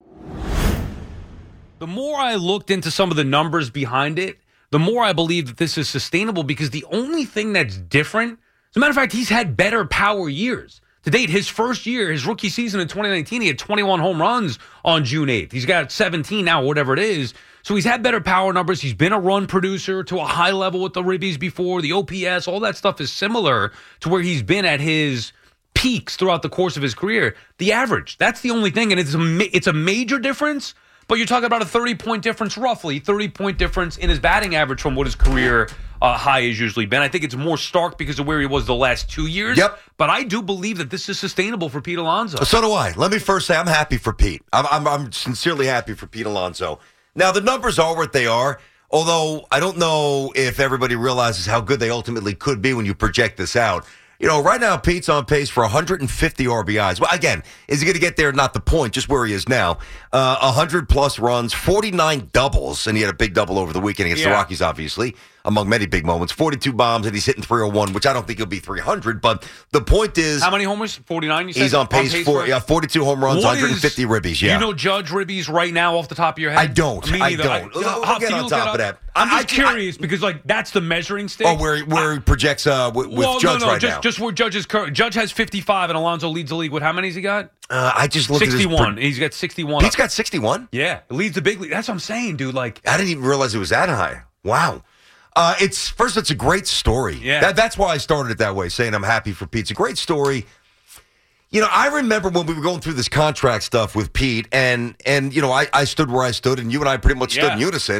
The more I looked into some of the numbers behind it, the more I believe that this is sustainable, because the only thing that's different, as a matter of fact, he's had better power years. To date, his first year, his rookie season in 2019, he had 21 home runs on June 8th. He's got 17 now, whatever it is. So he's had better power numbers. He's been a run producer to a high level with the Ribbies before. The OPS, all that stuff is similar to where he's been at his peaks throughout the course of his career. The average, that's the only thing, and it's a major difference. But you're talking about a 30-point difference, roughly 30-point difference in his batting average from what his career high has usually been. I think it's more stark because of where he was the last 2 years. Yep. But I do believe that this is sustainable for Pete Alonso. So do I. Let me first say I'm happy for Pete. I'm sincerely happy for Pete Alonso. Now, the numbers are what they are, although I don't know if everybody realizes how good they ultimately could be when you project this out. Right now, Pete's on pace for 150 RBIs. Well, again, is he going to get there? Not the point, just where he is now. 100-plus runs, 49 doubles, and he had a big double over the weekend against the Rockies, obviously, among many big moments. 42 bombs, and he's hitting 301, which I don't think he'll be 300, but the point is... How many homers? 49, you said? He's on pace for 42 home runs, 150 ribbies, Do you know Judge ribbies right now off the top of your head? I don't. Me neither. We'll get on top of that. I'm just curious because, that's the measuring stick. Oh, where he projects with Judge right now. Just where Judge is current. Judge has 55, and Alonso leads the league with how many has he got? I just looked 61. He's got 61. Pete's got 61? Yeah. Leads the big league. That's what I'm saying, dude. I didn't even realize it was that high. Wow. It's a great story. Yeah. That's why I started it that way, saying I'm happy for Pete. It's a great story. I remember when we were going through this contract stuff with Pete, and I stood where I stood, and you and I pretty much stood in unison.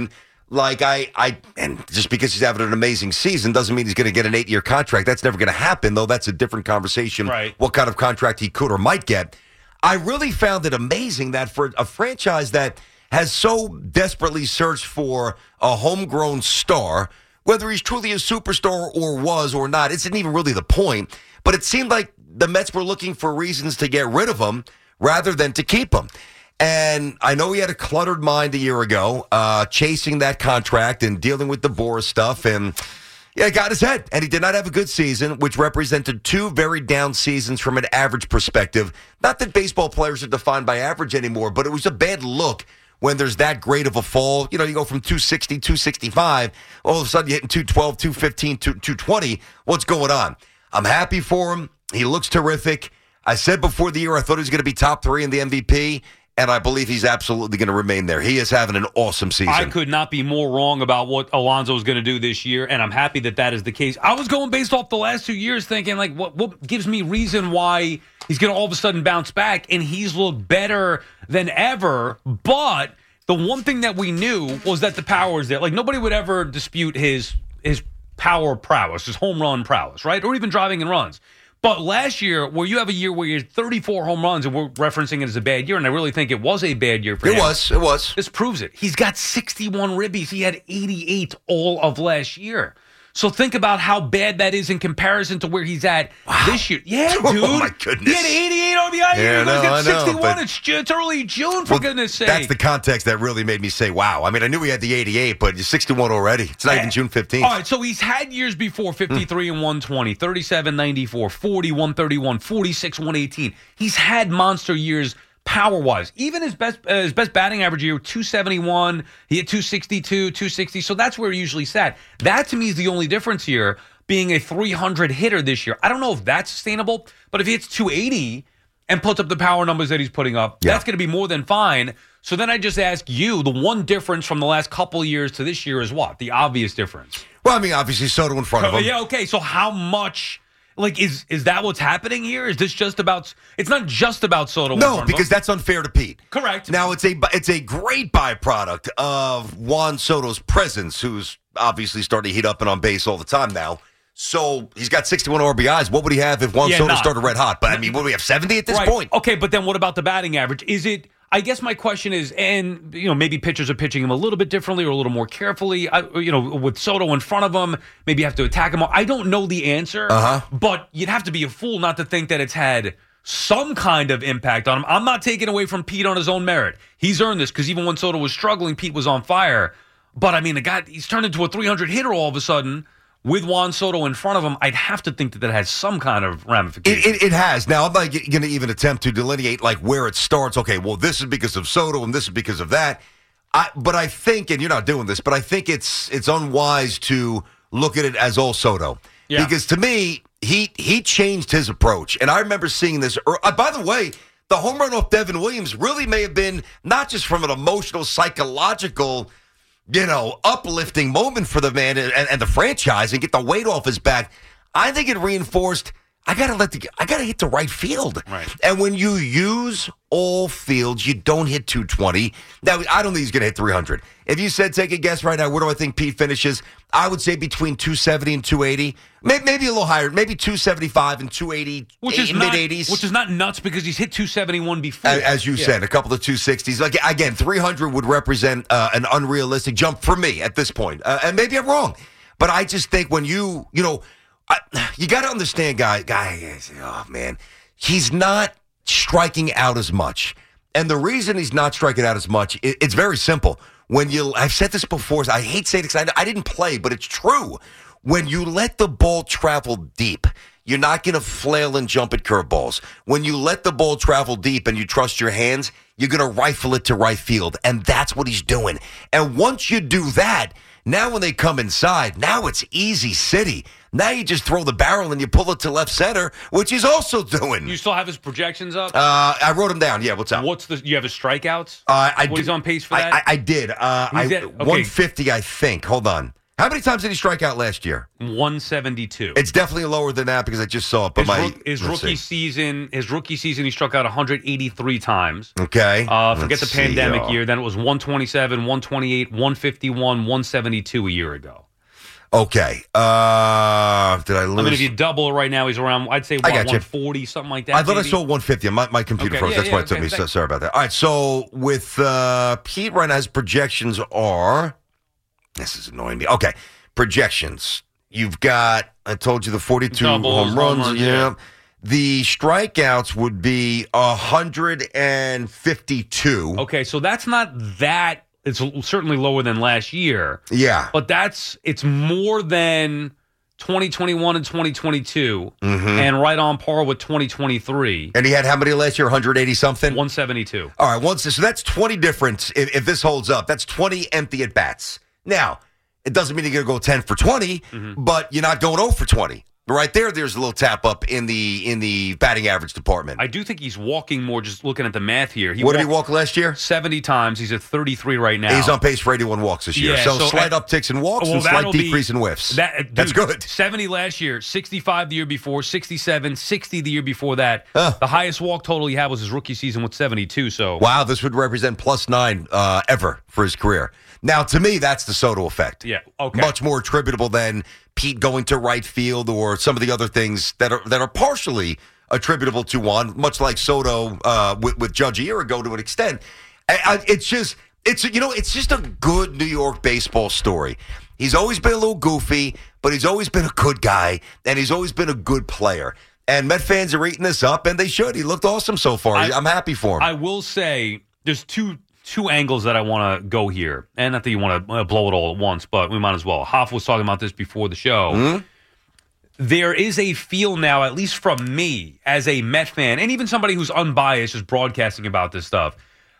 And just because he's having an amazing season doesn't mean he's going to get an 8-year contract. That's never going to happen, though. That's a different conversation. Right. What kind of contract he could or might get. I really found it amazing that for a franchise that has so desperately searched for a homegrown star, whether he's truly a superstar or was or not, isn't even really the point. But it seemed like the Mets were looking for reasons to get rid of him rather than to keep him. And I know he had a cluttered mind a year ago, chasing that contract and dealing with the Boras stuff. And yeah, it got his head. And he did not have a good season, which represented 2 very down seasons from an average perspective. Not that baseball players are defined by average anymore, but it was a bad look when there's that great of a fall. You know, you go from 260, 265, all of a sudden you're hitting 212, 215, 220. What's going on? I'm happy for him. He looks terrific. I said before the year I thought he was going to be top 3 in the MVP, and I believe he's absolutely going to remain there. He is having an awesome season. I could not be more wrong about what Alonso is going to do this year, and I'm happy that that is the case. I was going based off the last 2 years thinking, like, what gives me reason why he's going to all of a sudden bounce back, and he's looked better than ever. But the one thing that we knew was that the power is there. Like, nobody would ever dispute his power prowess, his home run prowess, right? Or even driving in runs. But last year, where you have a year where you had 34 home runs, and we're referencing it as a bad year, and I really think it was a bad year for him. It was. This proves it. He's got 61 ribbies. He had 88 all of last year. So think about how bad that is in comparison to where he's at this year. Yeah, dude. Oh, my goodness. He had 88 RBI. Yeah, He's got 61. but It's early June, for goodness sake. That's the context that really made me say, wow. I mean, I knew he had the 88, but you're 61 already. It's not even June 15th. All right, so he's had years before 53 and 120, 37, 94, 40, 131, 46, 118. He's had monster years power-wise. Even his best batting average year, 271. He had 262, 260. So that's where he usually sat. That, to me, is the only difference here, being a 300 hitter this year. I don't know if that's sustainable, but if he hits 280 and puts up the power numbers that he's putting up, that's going to be more than fine. So then I just ask you, the one difference from the last couple of years to this year is what? The obvious difference. Well, I mean, obviously, Soto in front of him. Yeah, okay. So how much... Like, is that what's happening here? Is this just about... It's not just about Soto. No, because that's unfair to Pete. Correct. Now, it's a great byproduct of Juan Soto's presence, who's obviously starting to heat up and on base all the time now. So he's got 61 RBIs. What would he have if Juan Soto started red hot? But, I mean, what do we have, 70 at this point? Okay, but then what about the batting average? Is it... I guess my question is, and maybe pitchers are pitching him a little bit differently or a little more carefully. With Soto in front of him, maybe you have to attack him. I don't know the answer, but you'd have to be a fool not to think that it's had some kind of impact on him. I'm not taking away from Pete on his own merit. He's earned this because even when Soto was struggling, Pete was on fire. But I mean, the guy, he's turned into a 300 hitter all of a sudden. With Juan Soto in front of him, I'd have to think that has some kind of ramification. It has. Now, I'm not going to even attempt to delineate like where it starts. Okay, well, this is because of Soto and this is because of that. But I think, and you're not doing this, but I think it's unwise to look at it as all Soto. Yeah. Because to me, he changed his approach. And I remember seeing this. By the way, the home run off Devin Williams really may have been not just from an emotional, psychological uplifting moment for the man and the franchise and get the weight off his back. I think it reinforced, I gotta hit the right field. Right. And when you use all fields, you don't hit 220. Now, I don't think he's gonna hit 300. If you said, take a guess right now, where do I think Pete finishes? I would say between 270 and 280. Maybe a little higher, maybe 275 and 280, mid-80s. Which is not nuts because he's hit 271 before. As you said, a couple of 260s. Like, again, 300 would represent an unrealistic jump for me at this point. And maybe I'm wrong. But I just think when you got to understand, guy, oh, man, he's not striking out as much. And the reason he's not striking out as much, it's very simple. I've said this before, I hate saying it because I didn't play, but it's true. When you let the ball travel deep, you're not going to flail and jump at curveballs. When you let the ball travel deep and you trust your hands, you're going to rifle it to right field. And that's what he's doing. And once you do that, now when they come inside, now it's easy city. Now you just throw the barrel and you pull it to left center, which he's also doing. You still have his projections up? I wrote them down. Yeah, what's up? You have his strikeouts? He's on pace for that? I did. 150, I think. Hold on. How many times did he strike out last year? 172. It's definitely lower than that because I just saw it. But his rookie season, he struck out 183 times. Okay. Forget the pandemic year. Then it was 127, 128, 151, 172 a year ago. Okay. Did I lose? I mean, if you double it right now, he's around, I'd say, 140, something like that. I thought maybe? I saw 150. My computer froze. That's why it took me. So sorry about that. All right. So with Pete right now, his projections are. This is annoying me. Okay. Projections. You've got, I told you, the 42 home runs. Yeah. The strikeouts would be 152. Okay. So that's not that. It's certainly lower than last year. Yeah. But it's more than 2021 and 2022 and right on par with 2023. And he had how many last year? 180 something? 172. All right. So that's 20 difference. If this holds up, that's 20 empty at bats. Now, it doesn't mean you're going to go 10 for 20, but you're not going 0 for 20. Right there's a little tap up in the batting average department. I do think he's walking more, just looking at the math here. What did he walk last year? 70 times. He's at 33 right now. He's on pace for 81 walks this year. Yeah, so slight upticks in walks and slight decrease in whiffs. That's good. 70 last year, 65 the year before, 67, 60 the year before that. The highest walk total he had was his rookie season with 72. So wow, this would represent +9 ever for his career. Now, to me, that's the Soto effect. Yeah, okay. Much more attributable than Pete going to right field or some of the other things that are partially attributable to Juan, much like Soto with Judge a year ago to an extent. It's just a good New York baseball story. He's always been a little goofy, but he's always been a good guy, and he's always been a good player. And Met fans are eating this up, and they should. He looked awesome so far. I'm happy for him. I will say there's two angles that I want to go here. And not that you want to blow it all at once, but we might as well. Hoff was talking about this before the show. There is a feel now, at least from me, as a Met fan, and even somebody who's unbiased, just broadcasting about this stuff.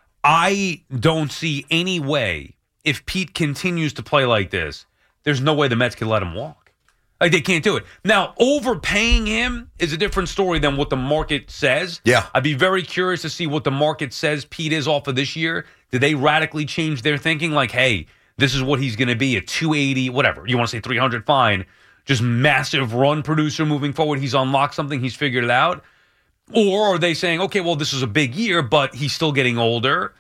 I don't see any way, if Pete continues to play like this, there's no way the Mets can let him walk. Like, they can't do it. Now, overpaying him is a different story than what the market says. Yeah. I'd be very curious to see what the market says Pete is off of this year. Did they radically change their thinking? Like, hey, this is what he's going to be, a 280, whatever. You want to say 300, fine. Just massive run producer moving forward. He's unlocked something. He's figured it out. Or are they saying, okay, well, this is a big year, but he's still getting older.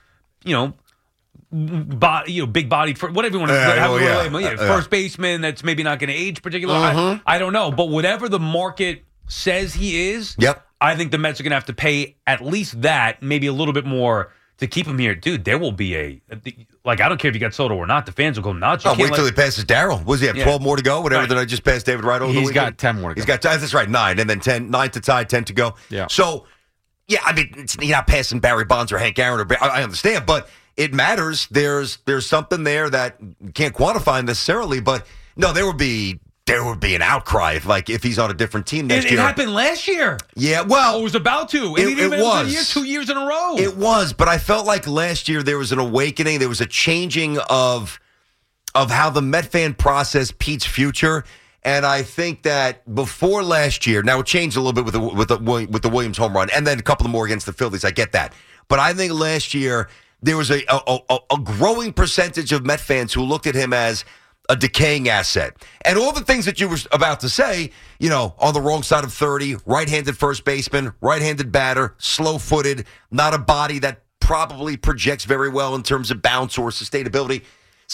Big bodied, whatever you want to have. First baseman that's maybe not going to age particularly. I don't know, but whatever the market says he is, I think the Mets are going to have to pay at least that, maybe a little bit more to keep him here. Dude, there will be I don't care if you got Soto or not, the fans will go nuts. Wait till he passes Darryl. Was he have 12 more to go? Whatever, Did I just pass David Wright over the weekend? He's got 10 more to go. He's got, that's right, 9, and then 9 to tie, 10 to go. Yeah. So, I mean, you're not passing Barry Bonds or Hank Aaron. I understand, but it matters. There's something there that you can't quantify necessarily, but no, there would be an outcry if he's on a different team next year. It happened last year. Yeah, well, it was about to. It was 2 years in a row. It was, but I felt like last year there was an awakening. There was a changing of how the Met fan processed Pete's future. And I think that before last year, now it changed a little bit with the Williams home run, and then a couple more against the Phillies. I get that, but I think last year there was a growing percentage of Met fans who looked at him as a decaying asset. And all the things that you were about to say, on the wrong side of 30, right-handed first baseman, right-handed batter, slow-footed, not a body that probably projects very well in terms of bounce or sustainability.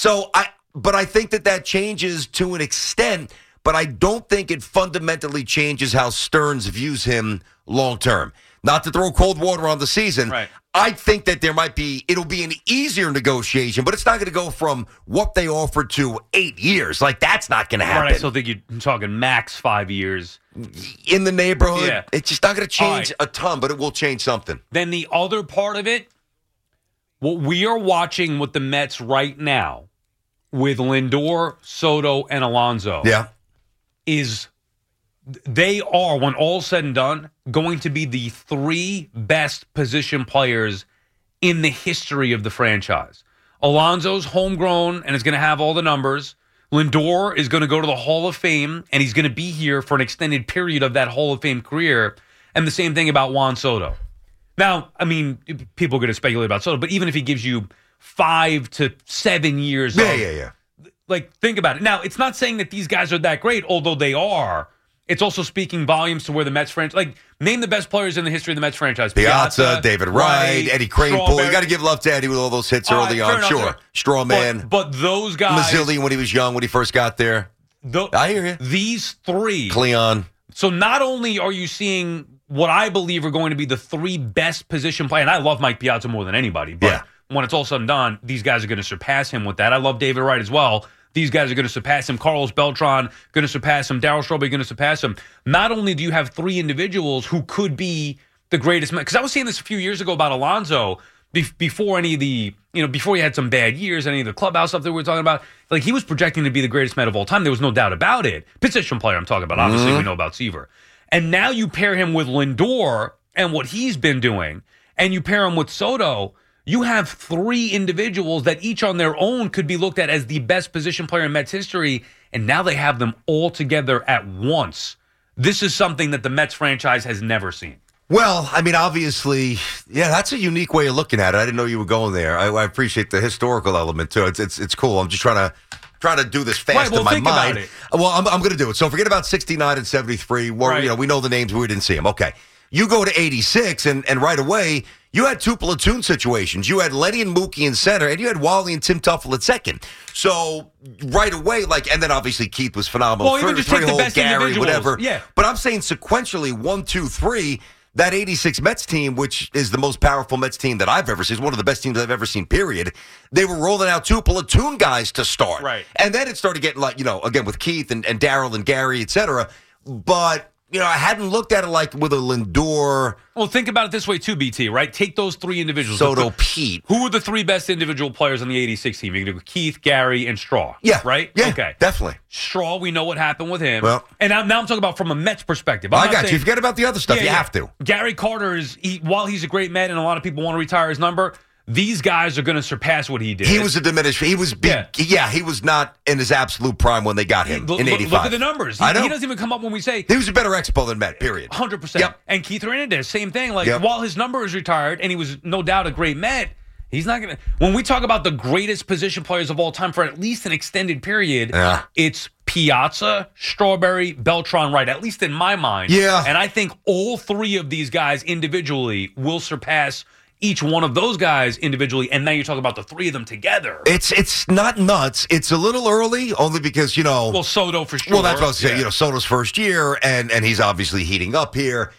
But I think that changes to an extent, but I don't think it fundamentally changes how Stearns views him long-term. Not to throw cold water on the season. Right. I think that it'll be an easier negotiation, but it's not going to go from what they offered to 8 years. That's not going to happen. Right, I still think you're talking max 5 years. In the neighborhood. Yeah. It's just not going to change a ton, but it will change something. Then the other part of it, what we are watching with the Mets right now, with Lindor, Soto, and Alonso, is they are, when all's said and done, going to be the 3 best position players in the history of the franchise. Alonso's homegrown and is going to have all the numbers. Lindor is going to go to the Hall of Fame, and he's going to be here for an extended period of that Hall of Fame career. And the same thing about Juan Soto. Now, I mean, people are going to speculate about Soto, but even if he gives you 5 to 7 years Like, think about it. Now, it's not saying that these guys are that great, although they are. It's also speaking volumes to where the Mets franchise, like, name the best players in the history of the Mets franchise. Piazza, David Wright, Eddie Kranepool. You got to give love to Eddie with all those hits early on. Sure. Strawman. But those guys. Mazzilli when he was young, when he first got there. I hear you. These three. Cleon. So not only are you seeing what I believe are going to be the three best position players, and I love Mike Piazza more than anybody, but when it's all said and done, these guys are going to surpass him with that. I love David Wright as well. These guys are going to surpass him. Carlos Beltran going to surpass him. Darryl Strawberry going to surpass him. Not only do you have three individuals who could be the greatest, because I was saying this a few years ago about Alonso before any of the, before he had some bad years, any of the clubhouse stuff that we were talking about. Like, he was projecting to be the greatest Met of all time. There was no doubt about it. Position player I'm talking about. Obviously, we know about Seaver. And now you pair him with Lindor and what he's been doing, and you pair him with Soto. You have three individuals that each on their own could be looked at as the best position player in Mets history, and now they have them all together at once. This is something that the Mets franchise has never seen. Well, I mean, obviously, that's a unique way of looking at it. I didn't know you were going there. I appreciate the historical element too. It's cool. I'm just trying to do this fast in my mind. Well, I'm going to do it. So forget about 69 and 73. Where, we know the names, we didn't see them. Okay. You go to 86, and right away, you had two platoon situations. You had Lenny and Mookie in center, and you had Wally and Tim Tuffle at second. So right away, and then obviously Keith was phenomenal. Well, even just take the best Gary, individuals. whatever. Yeah. But I'm saying sequentially, 1, 2, 3, that 86 Mets team, which is the most powerful Mets team that I've ever seen, is one of the best teams I've ever seen, period. They were rolling out two platoon guys to start. Right. And then it started getting again with Keith and Darryl and Gary, et cetera. But I hadn't looked at it like with a Lindor. Well, think about it this way too, BT, right? Take those three individuals. Soto, Pete. Who were the three best individual players on the 86 team? You're going to go Keith, Gary, and Straw. Yeah. Right? Yeah, okay. Definitely. Straw, we know what happened with him. Well, and now I'm talking about from a Mets perspective. I got you. Forget about the other stuff. You have to. Gary Carter while he's a great Met and a lot of people want to retire his number, these guys are going to surpass what he did. He was a diminished. He was big. Yeah, he was not in his absolute prime when they got him in 85. Look at the numbers. I know. He doesn't even come up when we say he was a better expo than Met, period. 100%. Yep. And Keith Hernandez, same thing. While his number is retired and he was no doubt a great Met, he's not going to. When we talk about the greatest position players of all time for at least an extended period, it's Piazza, Strawberry, Beltran, Wright, at least in my mind. Yeah. And I think all three of these guys individually will surpass each one of those guys individually, and now you're talking about the three of them together. It's not nuts. It's a little early, only because, Well, Soto for sure. Well, that's what I was saying. Soto's first year, and he's obviously heating up here.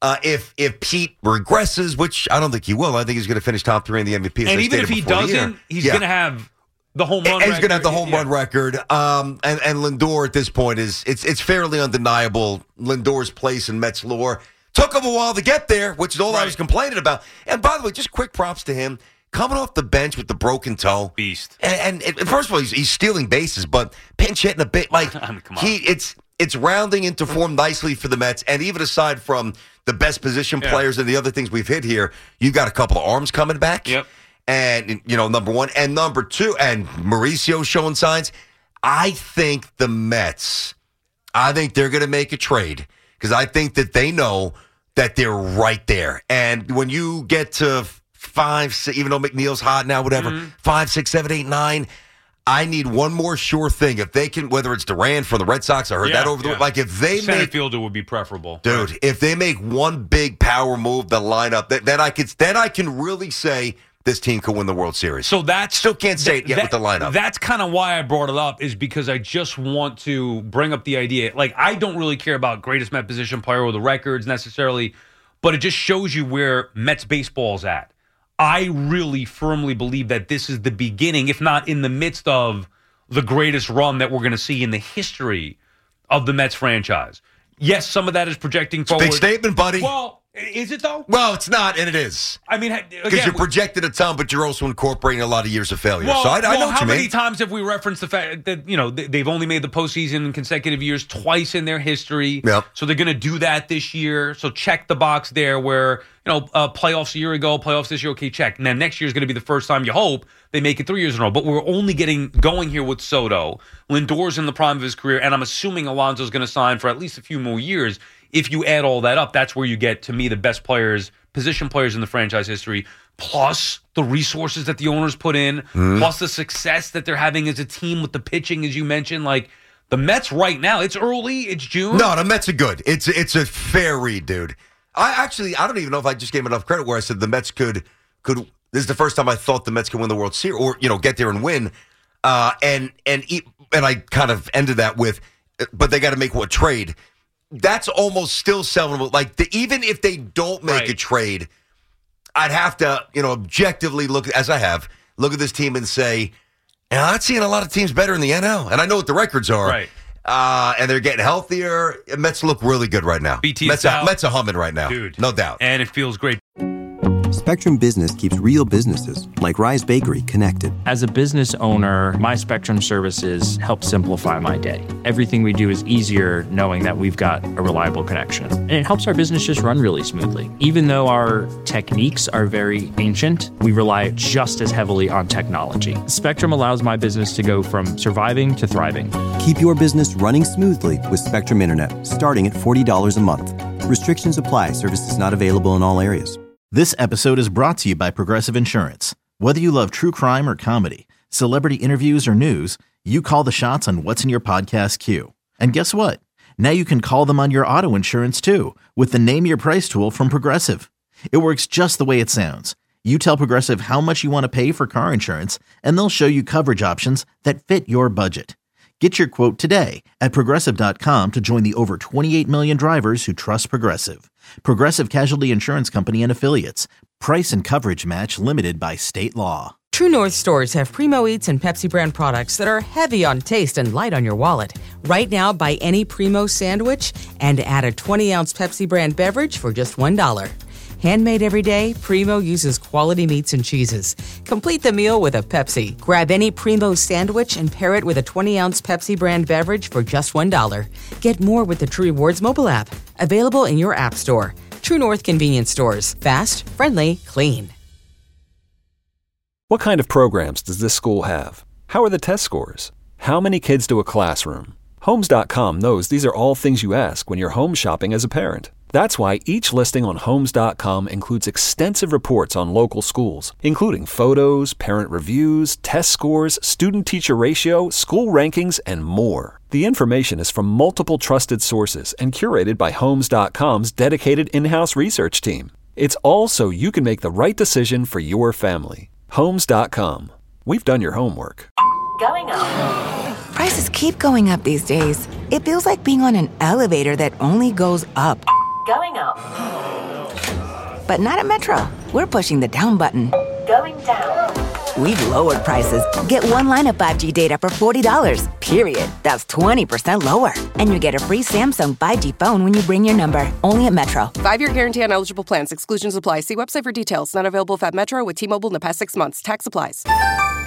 If Pete regresses, which I don't think he will, I think he's going to finish top 3 in the MVP. And even if he doesn't, he's going to have the home run record. He's going to have the home run record. And Lindor at this point it's fairly undeniable. Lindor's place in Mets lore. Took him a while to get there, which is all I was complaining about. And by the way, just quick props to him. Coming off the bench with the broken toe. Beast. And first of all, he's stealing bases, but pinch hitting a bit. Like, come on. It's rounding into form nicely for the Mets. And even aside from the best position players and the other things we've hit here, you've got a couple of arms coming back. Yep. And, number one. And number two, and Mauricio showing signs. I think the Mets, they're going to make a trade because I think that they know that they're right there. And when you get to 5, 6, even though McNeil's hot now, whatever, 5, 6, 7, 8, 9, I need one more sure thing. If they can, whether it's Duran from the Red Sox, I heard that over the like if they center make fielder would be preferable, dude. If they make one big power move, the lineup, then I can really say this team could win the World Series. So that's still can't say it yet with the lineup. That's kind of why I brought it up, is because I just want to bring up the idea. Like, I don't really care about greatest Met position player or the records necessarily, but it just shows you where Mets baseball's at. I really firmly believe that this is the beginning, if not in the midst of the greatest run that we're going to see in the history of the Mets franchise. Yes, some of that is projecting forward. Big statement, buddy. Well, is it though? Well, it's not, and it is. I mean, because you're projected a ton, but you're also incorporating a lot of years of failure. Well, so I know what you mean. How many times have we referenced the fact that they've only made the postseason in consecutive years twice in their history? Yep. So they're going to do that this year. So check the box there. Where playoffs a year ago, playoffs this year. Okay, check. Now next year is going to be the first time you hope they make it 3 years in a row. But we're only getting going here with Soto. Lindor's in the prime of his career, and I'm assuming Alonso's going to sign for at least a few more years. If you add all that up, that's where you get, to me, the best players, position players in the franchise history. plus the resources that the owners put in, plus the success that they're having as a team with the pitching, as you mentioned, like the Mets right now, it's early, it's June. No, the Mets are good. It's a fair read, dude. I don't even know if I just gave enough credit where I said the Mets could. This is the first time I thought the Mets could win the World Series or, get there and win. And I kind of ended that with, but they got to make what trade. That's almost still sellable. Like even if they don't make a trade, I'd have to, objectively look at this team and say, I'm not seeing a lot of teams better in the NL. And I know what the records are. Right. And they're getting healthier. Mets look really good right now. Mets are humming right now. Dude. No doubt. And it feels great. Spectrum Business keeps real businesses, like Rise Bakery, connected. As a business owner, my Spectrum services help simplify my day. Everything we do is easier knowing that we've got a reliable connection. And it helps our business just run really smoothly. Even though our techniques are very ancient, we rely just as heavily on technology. Spectrum allows my business to go from surviving to thriving. Keep your business running smoothly with Spectrum Internet, starting at $40 a month. Restrictions apply. Services not available in all areas. This episode is brought to you by Progressive Insurance. Whether you love true crime or comedy, celebrity interviews or news, you call the shots on what's in your podcast queue. And guess what? Now you can call them on your auto insurance too with the Name Your Price tool from Progressive. It works just the way it sounds. You tell Progressive how much you want to pay for car insurance, and they'll show you coverage options that fit your budget. Get your quote today at Progressive.com to join the over 28 million drivers who trust Progressive. Progressive Casualty Insurance Company and Affiliates. Price and coverage match limited by state law. True North stores have Primo Eats and Pepsi brand products that are heavy on taste and light on your wallet. Right now, buy any Primo sandwich and add a 20-ounce Pepsi brand beverage for just $1. Handmade every day, Primo uses quality meats and cheeses. Complete the meal with a Pepsi. Grab any Primo sandwich and pair it with a 20-ounce Pepsi brand beverage for just $1. Get more with the True Rewards mobile app. Available in your app store. True North convenience stores. Fast, friendly, clean. What kind of programs does this school have? How are the test scores? How many kids do a classroom? Homes.com knows these are all things you ask when you're home shopping as a parent. That's why each listing on Homes.com includes extensive reports on local schools, including photos, parent reviews, test scores, student-teacher ratio, school rankings, and more. The information is from multiple trusted sources and curated by Homes.com's dedicated in-house research team. It's all so you can make the right decision for your family. Homes.com. We've done your homework. Going up. Prices keep going up these days. It feels like being on an elevator that only goes up. Going up. But not at Metro. We're pushing the down button. Going down. We've lowered prices. Get one line of 5G data for $40, period. That's 20% lower. And you get a free Samsung 5G phone when you bring your number. Only at Metro. 5-year guarantee on eligible plans. Exclusions apply. See website for details. Not available if at Metro with T-Mobile in the past 6 months. Tax applies.